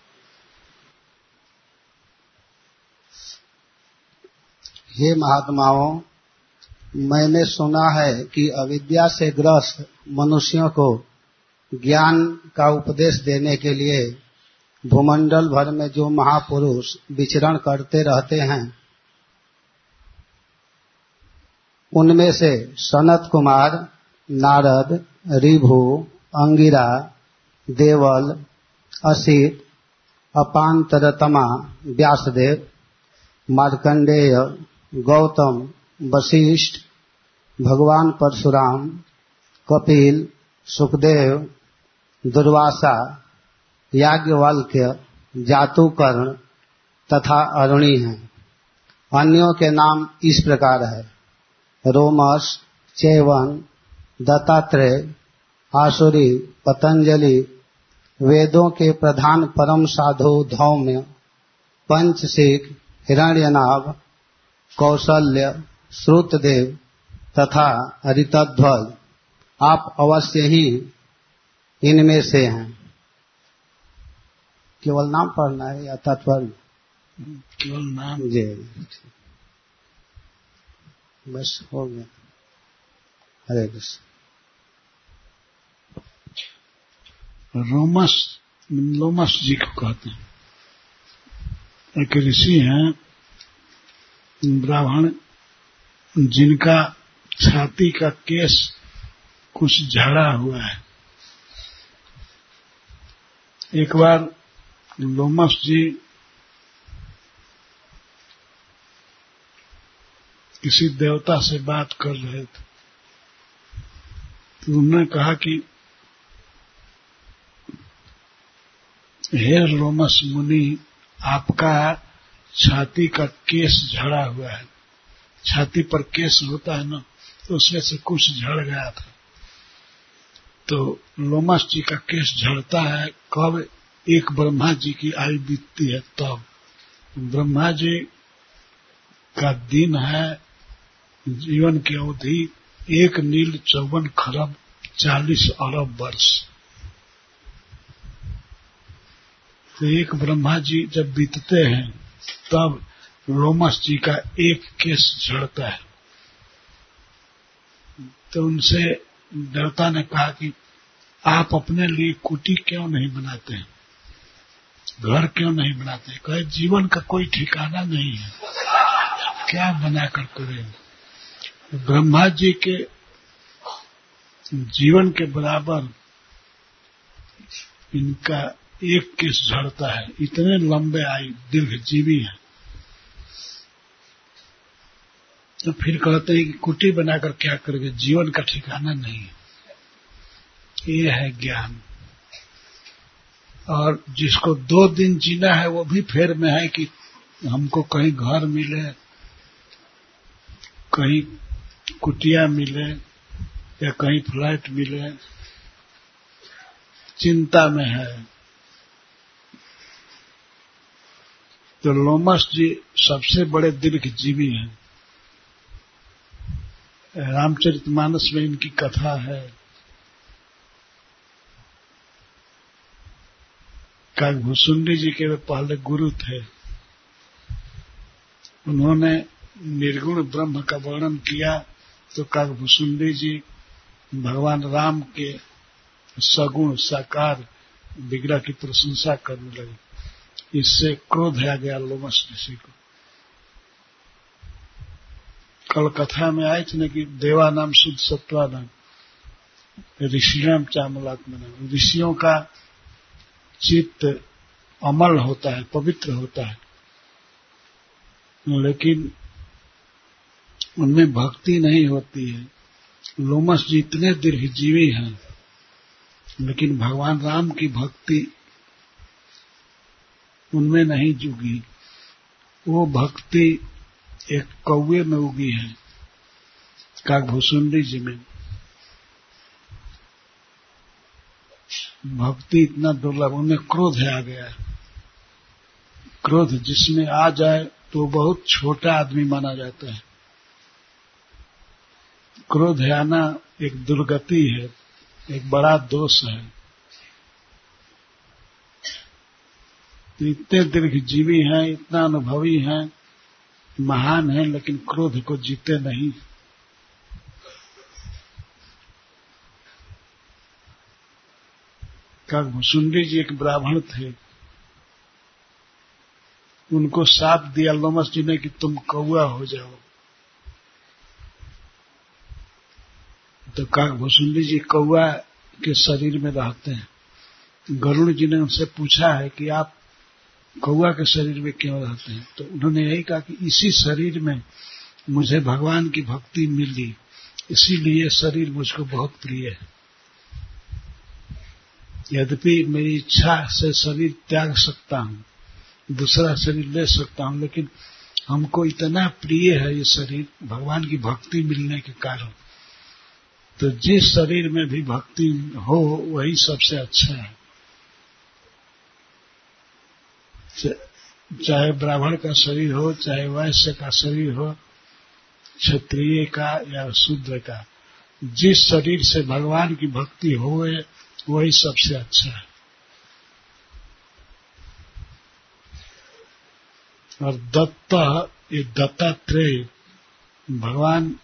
हे महात्माओं, मैंने सुना है कि अविद्या से ग्रस्त मनुष्यों को ज्ञान का उपदेश देने के लिए भूमंडल भर में जो महापुरुष विचरण करते रहते हैं उनमें से सनत कुमार, नारद, ऋभु, अंगिरा, देवल, असित, अपांतरतमा, व्यासदेव, मार्कंडेय, गौतम, वशिष्ठ, भगवान परशुराम, कपिल, सुखदेव, दुर्वासा, याज्ञवल्क्य, जातुकर्ण तथा अरुणी हैं। अन्यों के नाम इस प्रकार है: रोमस, चैवन, दत्तात्रेय, आसुरी, पतंजलि, वेदों के प्रधान परम साधु धौम्य, पंचशिख, हिरण्यनाभ, कौशल्य, श्रुतदेव तथा ऋतध्वज। आप अवश्य ही इनमें से हैं। केवल नाम पढ़ना है या तात्पर्य? केवल नाम जी, बस हो गया। हरे कृष्ण। लोमस जी को कहते हैं। एक ऋषि हैं, ब्राह्मण, जिनका छाती का केस कुछ झड़ा हुआ है। एक बार लोमस जी किसी देवता से बात कर रहे थे, तो उन्होंने कहा कि हे लोमस मुनि, आपका छाती का केस झड़ा हुआ है। छाती पर केस होता है ना, तो उसमें से कुछ झड़ गया था। तो लोमस जी का केस झड़ता है कब? एक ब्रह्मा जी की आयु बीतती है तब। ब्रह्मा जी का दिन है जीवन की अवधि 1 नील 54 खरब 40 अरब वर्ष। तो एक ब्रह्मा जी जब बीतते हैं तब लोमस जी का एक केस झड़ता है। तो उनसे देवता ने कहा कि आप अपने लिए कुटी क्यों नहीं बनाते हैं, घर क्यों नहीं बनाते? कहे जीवन का कोई ठिकाना नहीं है, क्या बनाकर करें? ब्रह्मा जी के जीवन के बराबर इनका एक केस झड़ता है। इतने लंबे आयु दीर्घजीवी है। तो फिर कहते हैं कि कुटी बनाकर क्या करेंगे, जीवन का ठिकाना नहीं है। ये है ज्ञान। और जिसको 2 दिन जीना है वो भी फेर में है कि हमको कहीं घर मिले, कहीं कुटिया मिले या कहीं फ्लैट मिले, चिंता में है। तो लोमस जी सबसे बड़े दीर्घजीवी हैं। रामचरितमानस में इनकी कथा है। काकभूषुंडी जी के वे पहले गुरु थे। उन्होंने निर्गुण ब्रह्म का वर्णन किया तो काकभूषुंडी जी भगवान राम के सगुण साकार विग्रह की प्रशंसा करने लगे। इससे क्रोध आ गया लोमस ऋषि को। कल कथा में आए थे न कि देवा नाम शुद्ध सत्वा नाम, ऋषियाम चामलात्मा नाम। ऋषियों का चित्त अमल होता है, पवित्र होता है, लेकिन उनमें भक्ति नहीं होती है। लोमस जी इतने दीर्घजीवी हैं, लेकिन भगवान राम की भक्ति उनमें नहीं जुगी। वो भक्ति एक कौवे में उगी है, काकभूषुंडी जी में। भक्ति इतना दुर्लभ, उनमें क्रोध आ गया। क्रोध जिसमें आ जाए तो बहुत छोटा आदमी माना जाता है। क्रोध आना एक दुर्गति है, एक बड़ा दोष है। तो इतने दीर्घजीवी हैं, इतना अनुभवी हैं, महान हैं, लेकिन क्रोध को जीते नहीं। काकभूषुंडी जी एक ब्राह्मण थे। उनको शाप दिया लोमस जी ने कि तुम कौआ हो जाओ। तो काकभूषुंडी जी कौआ के शरीर में रहते हैं। गरुड़ जी ने उनसे पूछा है कि आप कौआ के शरीर में क्यों रहते हैं? तो उन्होंने यही कहा कि इसी शरीर में मुझे भगवान की भक्ति मिली, इसीलिए शरीर मुझको बहुत प्रिय है। यद्यपि मेरी इच्छा से शरीर त्याग सकता हूँ, दूसरा शरीर ले सकता हूँ, लेकिन हमको इतना प्रिय है ये शरीर भगवान की भक्ति मिलने के कारण। तो जिस शरीर में भी भक्ति हो वही सबसे अच्छा है। चाहे ब्राह्मण का शरीर हो, चाहे वैश्य का शरीर हो, क्षत्रिय का या शूद्र का, जिस शरीर से भगवान की भक्ति हो वही सबसे अच्छा है। और दत्त, ये दत्तात्रेय भगवान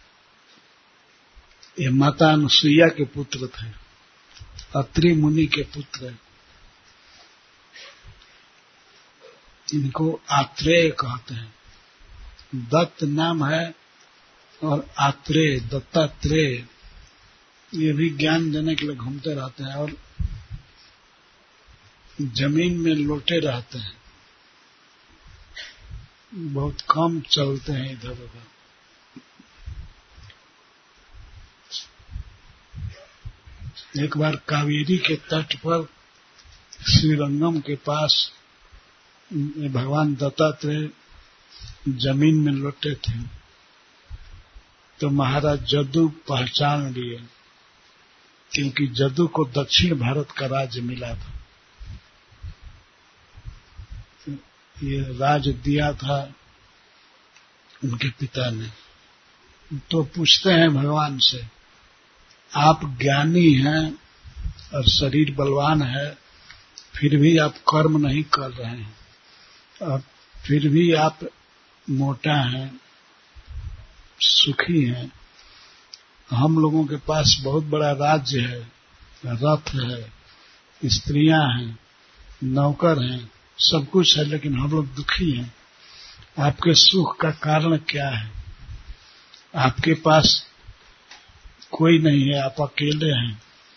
ये माता अनुसुईया के पुत्र थे, अत्रि मुनि के पुत्र। इनको आत्रेय कहते हैं। दत्त नाम है और आत्रेय, दत्तात्रेय, ये भी ज्ञान देने के लिए घूमते रहते हैं और जमीन में लोटे रहते हैं, बहुत कम चलते हैं इधर उधर। एक बार कावेरी के तट पर श्रीरंगम के पास भगवान दत्तात्रेय जमीन में लोटे थे, तो महाराज जदू पहचान लिए, क्योंकि जदू को दक्षिण भारत का राज्य मिला था। ये राज दिया था उनके पिता ने। तो पूछते हैं भगवान से, आप ज्ञानी हैं और शरीर बलवान है, फिर भी आप कर्म नहीं कर रहे हैं, और फिर भी आप मोटा हैं, सुखी हैं। हम लोगों के पास बहुत बड़ा राज्य है, रथ है, स्त्रियां हैं, नौकर हैं, सब कुछ है, लेकिन हम लोग दुखी हैं। आपके सुख का कारण क्या है? आपके पास कोई नहीं है, आप अकेले हैं,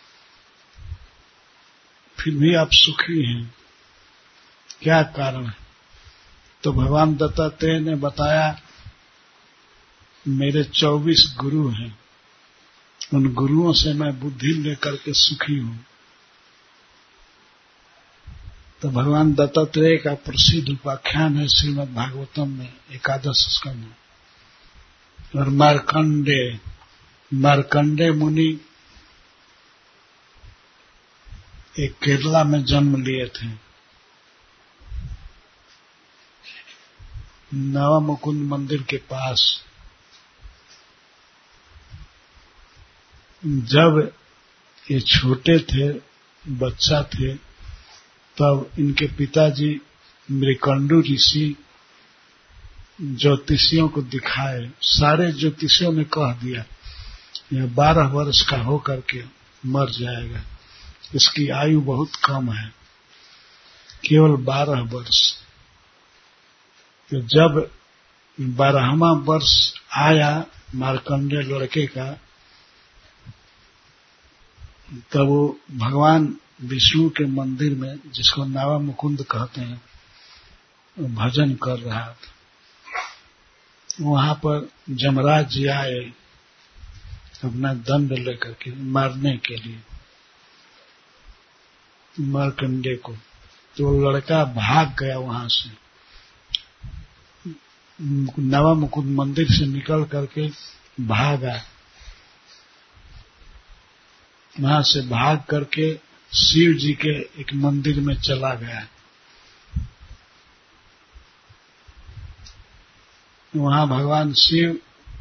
फिर भी आप सुखी हैं, क्या कारण है? तो भगवान दत्तात्रेय ने बताया, मेरे 24 गुरु हैं, उन गुरुओं से मैं बुद्धि लेकर के सुखी हूं। तो भगवान दत्तात्रेय का प्रसिद्ध उपाख्यान है श्रीमद् भागवतम में 11 स्कंध में। और मार्कंडे मुनि एक केरला में जन्म लिए थे, नवा मुकुंद मंदिर के पास। जब ये छोटे थे, बच्चा थे, तब इनके पिताजी मृकंडू ऋषि ज्योतिषियों को दिखाए। सारे ज्योतिषियों ने कह दिया यह 12 वर्ष का होकर के मर जाएगा, इसकी आयु बहुत कम है, केवल 12 वर्ष। तो जब 12वां वर्ष आया मार्कंडेय लड़के का, तब वो भगवान विष्णु के मंदिर में, जिसको नावा मुकुंद कहते हैं, भजन कर रहा था। वहां पर जमराज जी आए अपना दंड लेकर के मारने के लिए मार्कंडेय को। तो लड़का भाग गया वहां से, नवा मुकुंद मंदिर से निकल करके भागा। वहां से भाग करके शिव जी के एक मंदिर में चला गया। वहां भगवान शिव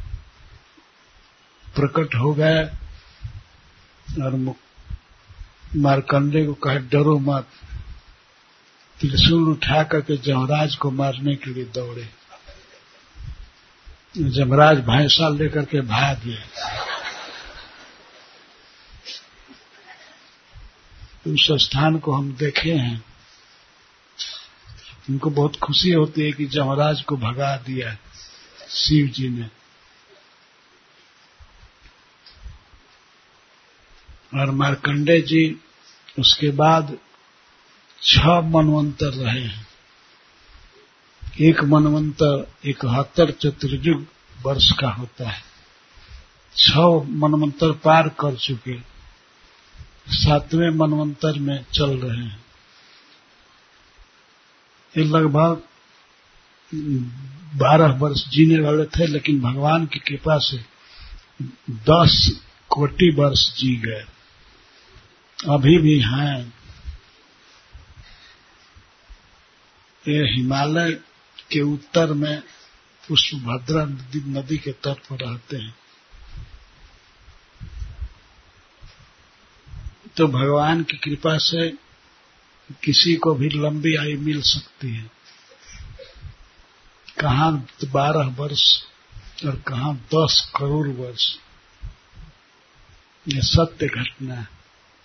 प्रकट हो गए और मार्कंडेय को कहे, डरो मत। त्रिशूल उठा करके जमराज को मारने के लिए दौड़े। जमराज भैंसा लेकर के भाग गए। उस स्थान को हम देखे हैं, उनको बहुत खुशी होती है कि जमराज को भगा दिया शिव जी ने। और मार्कंडेय जी उसके बाद 6 मनवंतर रहे हैं। एक मनवंतर 71 चतुर्युग वर्ष का होता है। 6 मनवंतर पार कर चुके, 7वें मनवंतर में चल रहे हैं। ये लगभग 12 वर्ष जीने वाले थे, लेकिन भगवान की कृपा से 10 कोटि वर्ष जी गए, अभी भी हैं। ये हिमालय के उत्तर में पुष्पभद्रा नदी के तट पर रहते हैं। तो भगवान की कृपा से किसी को भी लंबी आयु मिल सकती है। कहाँ 12 वर्ष और कहाँ 10 करोड़ वर्ष, यह सत्य घटना है।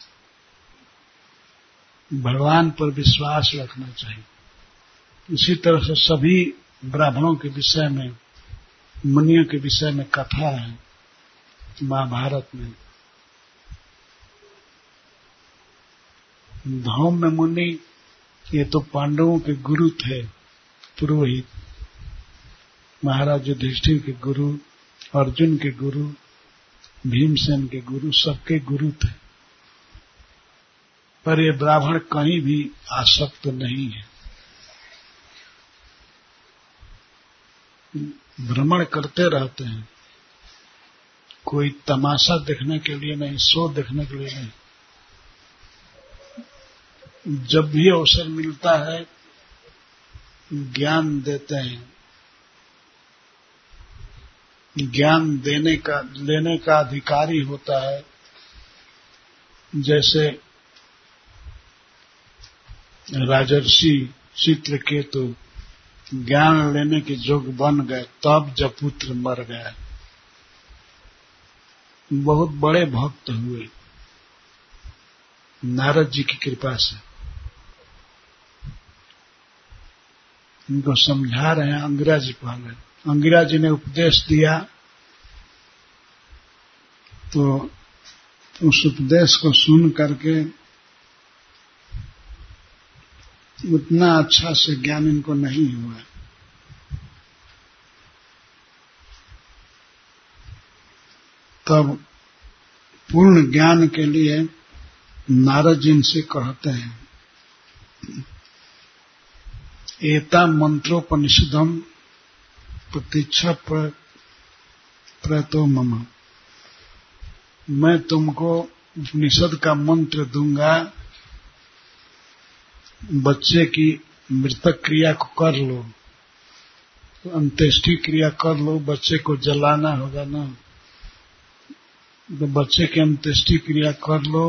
भगवान पर विश्वास रखना चाहिए। इसी तरह से सभी ब्राह्मणों के विषय में, मुनियों के विषय में कथा है महाभारत में। धौम्य मुनि ये तो पांडवों के गुरु थे, पुरोहित, महाराज युधिष्ठिर के गुरु, अर्जुन के गुरु, भीमसेन के गुरु, सबके गुरु थे। पर ये ब्राह्मण कहीं भी आसक्त नहीं है, भ्रमण करते रहते हैं, कोई तमाशा देखने के लिए नहीं, शो देखने के लिए नहीं। जब भी अवसर मिलता है ज्ञान देते हैं। ज्ञान लेने का अधिकारी होता है। जैसे राजर्षि चित्रकेतु ज्ञान लेने के जोग बन गए, तब जब पुत्र मर गया। बहुत बड़े भक्त हुए नारद जी की कृपा से। इनको समझा रहे हैं अंगिरा जी पहले। अंगिरा जी ने उपदेश दिया तो उस उपदेश को सुन करके उतना अच्छा से ज्ञान इनको नहीं हुआ। तब पूर्ण ज्ञान के लिए नारद जी इनसे कहते हैं, एता मंत्रोपनिषदम प्रतीक्षा प्रतो मम। मैं तुमको उपनिषद का मंत्र दूंगा, बच्चे की मृतक क्रिया को कर लो, अंत्येष्टि क्रिया कर लो। बच्चे को जलाना होगा ना, तो बच्चे की अंत्येष्टि क्रिया कर लो।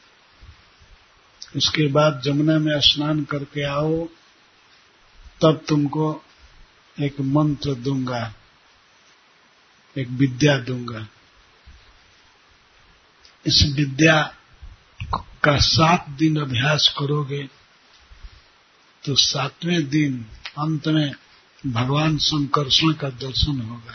उसके बाद जमुना में स्नान करके आओ, तब तुमको एक मंत्र दूंगा, एक विद्या दूंगा। इस विद्या का 7 दिन अभ्यास करोगे तो 7वें दिन अंत में भगवान संकर्षण का दर्शन होगा।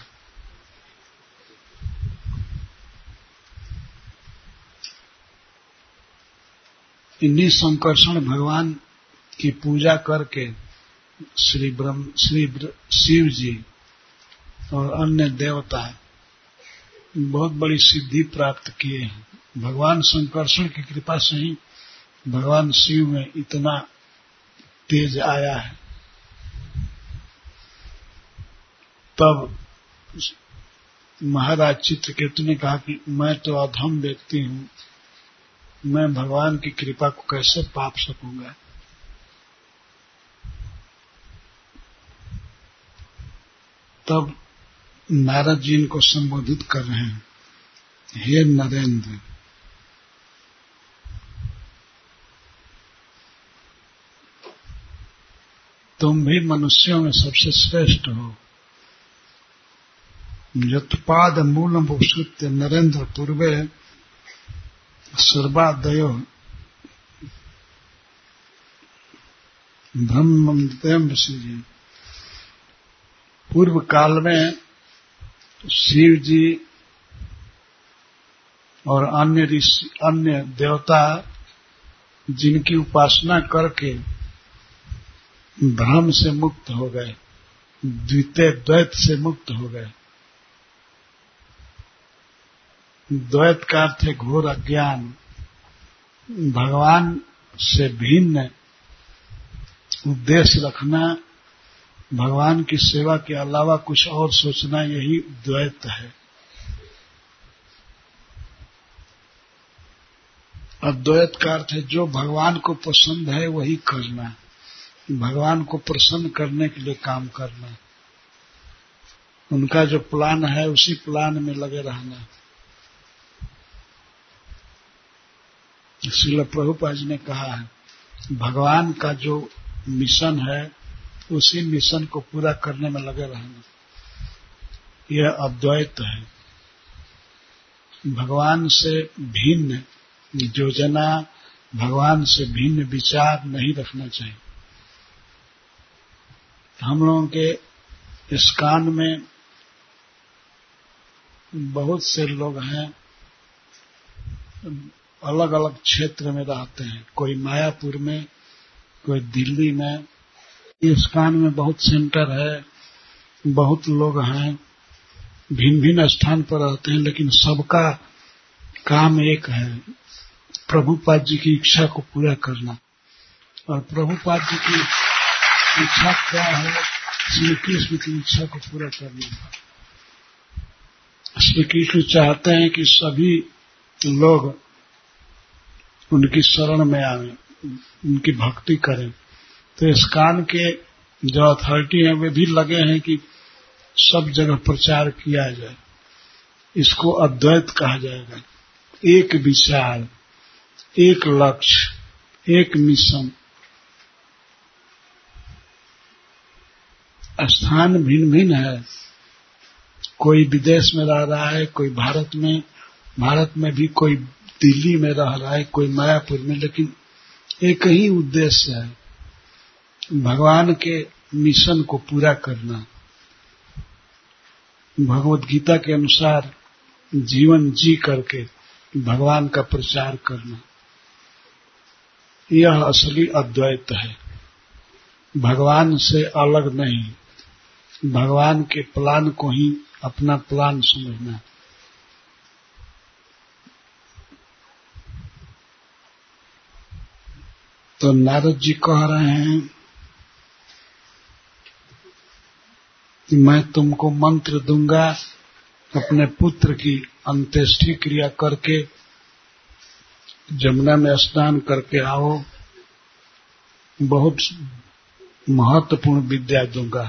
इन्हीं संकर्षण भगवान की पूजा करके श्री शिव जी और अन्य देवता बहुत बड़ी सिद्धि प्राप्त किए हैं। भगवान संकर्षण की कृपा से ही भगवान शिव में इतना तेज आया है। तब महाराज चित्रकेतु ने कहा कि मैं तो अधम व्यक्ति हूं, मैं भगवान की कृपा को कैसे पा सकूंगा। तब नारद जी इनको संबोधित कर रहे हैं, हे नरेंद्र, तुम भी मनुष्यों में सबसे श्रेष्ठ हो। यत्पाद मूलम उपसृत्य नरेंद्र पूर्वे सर्वादयो ब्रह्मम ऋषि। पूर्व काल में शिव जी और अन्य देवता जिनकी उपासना करके भ्रम से मुक्त हो गए, द्वितीय द्वैत से मुक्त हो गए। द्वैत का अर्थ है घोर अज्ञान, भगवान से भिन्न उद्देश्य रखना, भगवान की सेवा के अलावा कुछ और सोचना यही द्वैत है। अद्वैत का अर्थ है जो भगवान को पसंद है वही करना, भगवान को प्रसन्न करने के लिए काम करना, उनका जो प्लान है उसी प्लान में लगे रहना। श्रील प्रभुपाद जी ने कहा है भगवान का जो मिशन है उसी मिशन को पूरा करने में लगे रहना, यह अद्वैत है। भगवान से भिन्न योजना, भगवान से भिन्न विचार नहीं रखना चाहिए। हम लोगों के इस्कान में बहुत से लोग हैं, अलग अलग क्षेत्र में रहते हैं, कोई मायापुर में, कोई दिल्ली में। इस्कान में बहुत सेंटर है, बहुत लोग हैं, भिन्न भिन्न स्थान पर रहते हैं, लेकिन सबका काम एक है, प्रभुपाद जी की इच्छा को पूरा करना। और प्रभुपाद जी की इच्छा क्या है? श्री कृष्ण की इच्छा को पूरा करना। श्री कृष्ण चाहते हैं कि सभी लोग उनकी शरण में आवे, उनकी भक्ति करें। तो इस्कान के जो अथॉरिटी हैं वे भी लगे हैं कि सब जगह प्रचार किया जाए। इसको अद्वैत कहा जाएगा। एक विचार, एक लक्ष्य, एक मिशन। स्थान भिन्न भिन्न है, कोई विदेश में रह रहा है, कोई भारत में भी कोई दिल्ली में रह रहा है, कोई मायापुर में, लेकिन एक ही उद्देश्य है, भगवान के मिशन को पूरा करना, भगवत गीता के अनुसार जीवन जी करके भगवान का प्रचार करना। यह असली अद्वैत है, भगवान से अलग नहीं, भगवान के प्लान को ही अपना प्लान समझना। तो नारद जी कह रहे हैं कि मैं तुमको मंत्र दूंगा, अपने पुत्र की अंत्येष्टि क्रिया करके जमुना में स्नान करके आओ, बहुत महत्वपूर्ण विद्या दूंगा।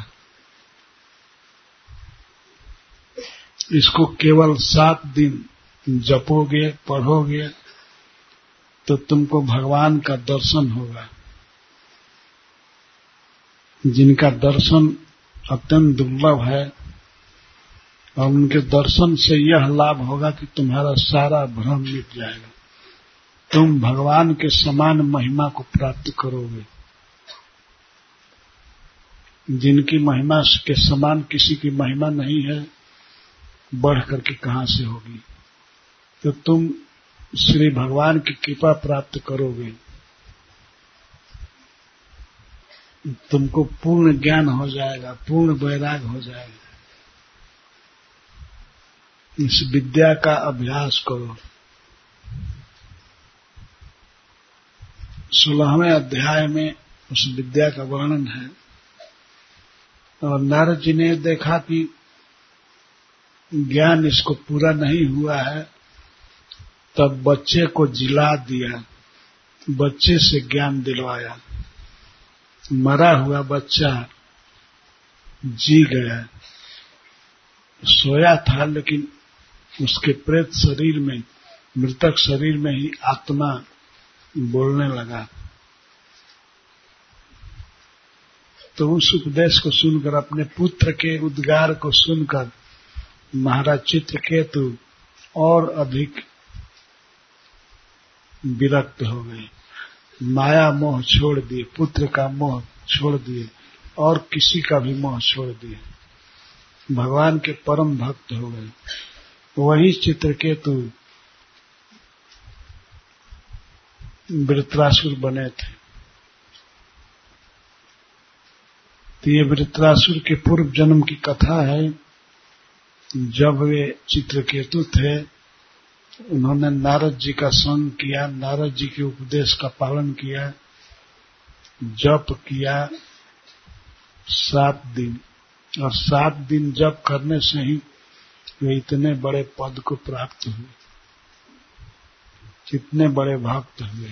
इसको केवल 7 दिन जपोगे, पढ़ोगे तो तुमको भगवान का दर्शन होगा, जिनका दर्शन अत्यंत दुर्लभ है। और उनके दर्शन से यह लाभ होगा कि तुम्हारा सारा भ्रम मिट जाएगा, तुम भगवान के समान महिमा को प्राप्त करोगे। जिनकी महिमा के समान किसी की महिमा नहीं है, बढ़ करके कहां से होगी। तो तुम श्री भगवान की कृपा प्राप्त करोगे, तुमको पूर्ण ज्ञान हो जाएगा, पूर्ण वैराग हो जाएगा। इस विद्या का अभ्यास करो। 16वें अध्याय में उस विद्या का वर्णन है। और नारद जी ने देखा कि ज्ञान इसको पूरा नहीं हुआ है, तब बच्चे को जिला दिया, बच्चे से ज्ञान दिलवाया। मरा हुआ बच्चा जी गया, सोया था, लेकिन उसके प्रेत शरीर में, मृतक शरीर में ही आत्मा बोलने लगा। तो उस उपदेश को सुनकर, अपने पुत्र के उद्गार को सुनकर महाराज चित्रकेतु और अधिक विरक्त हो गए, माया मोह छोड़ दिए, पुत्र का मोह छोड़ दिए और किसी का भी मोह छोड़ दिए, भगवान के परम भक्त हो गए। वही चित्रकेतु वृत्रासुर बने थे। तो ये वृत्रासुर के पूर्व जन्म की कथा है। जब वे चित्रकेतु थे, उन्होंने नारद जी का संग किया, नारद जी के उपदेश का पालन किया, जप किया, 7 दिन, और 7 दिन जप करने से ही वे इतने बड़े पद को प्राप्त हुए, कितने बड़े भक्त हुए।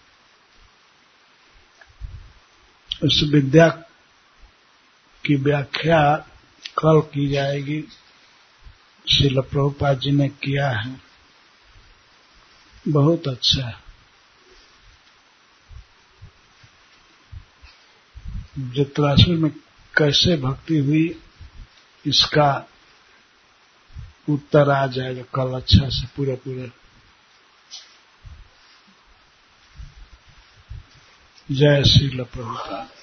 उस विद्या की व्याख्या कल की जाएगी, श्रील प्रभुपाद जी ने किया है, बहुत अच्छा है। धृतराष्ट्र में कैसे भक्ति हुई इसका उत्तर आ जाएगा कल अच्छा से पूरे। जय श्रील प्रभुपाद।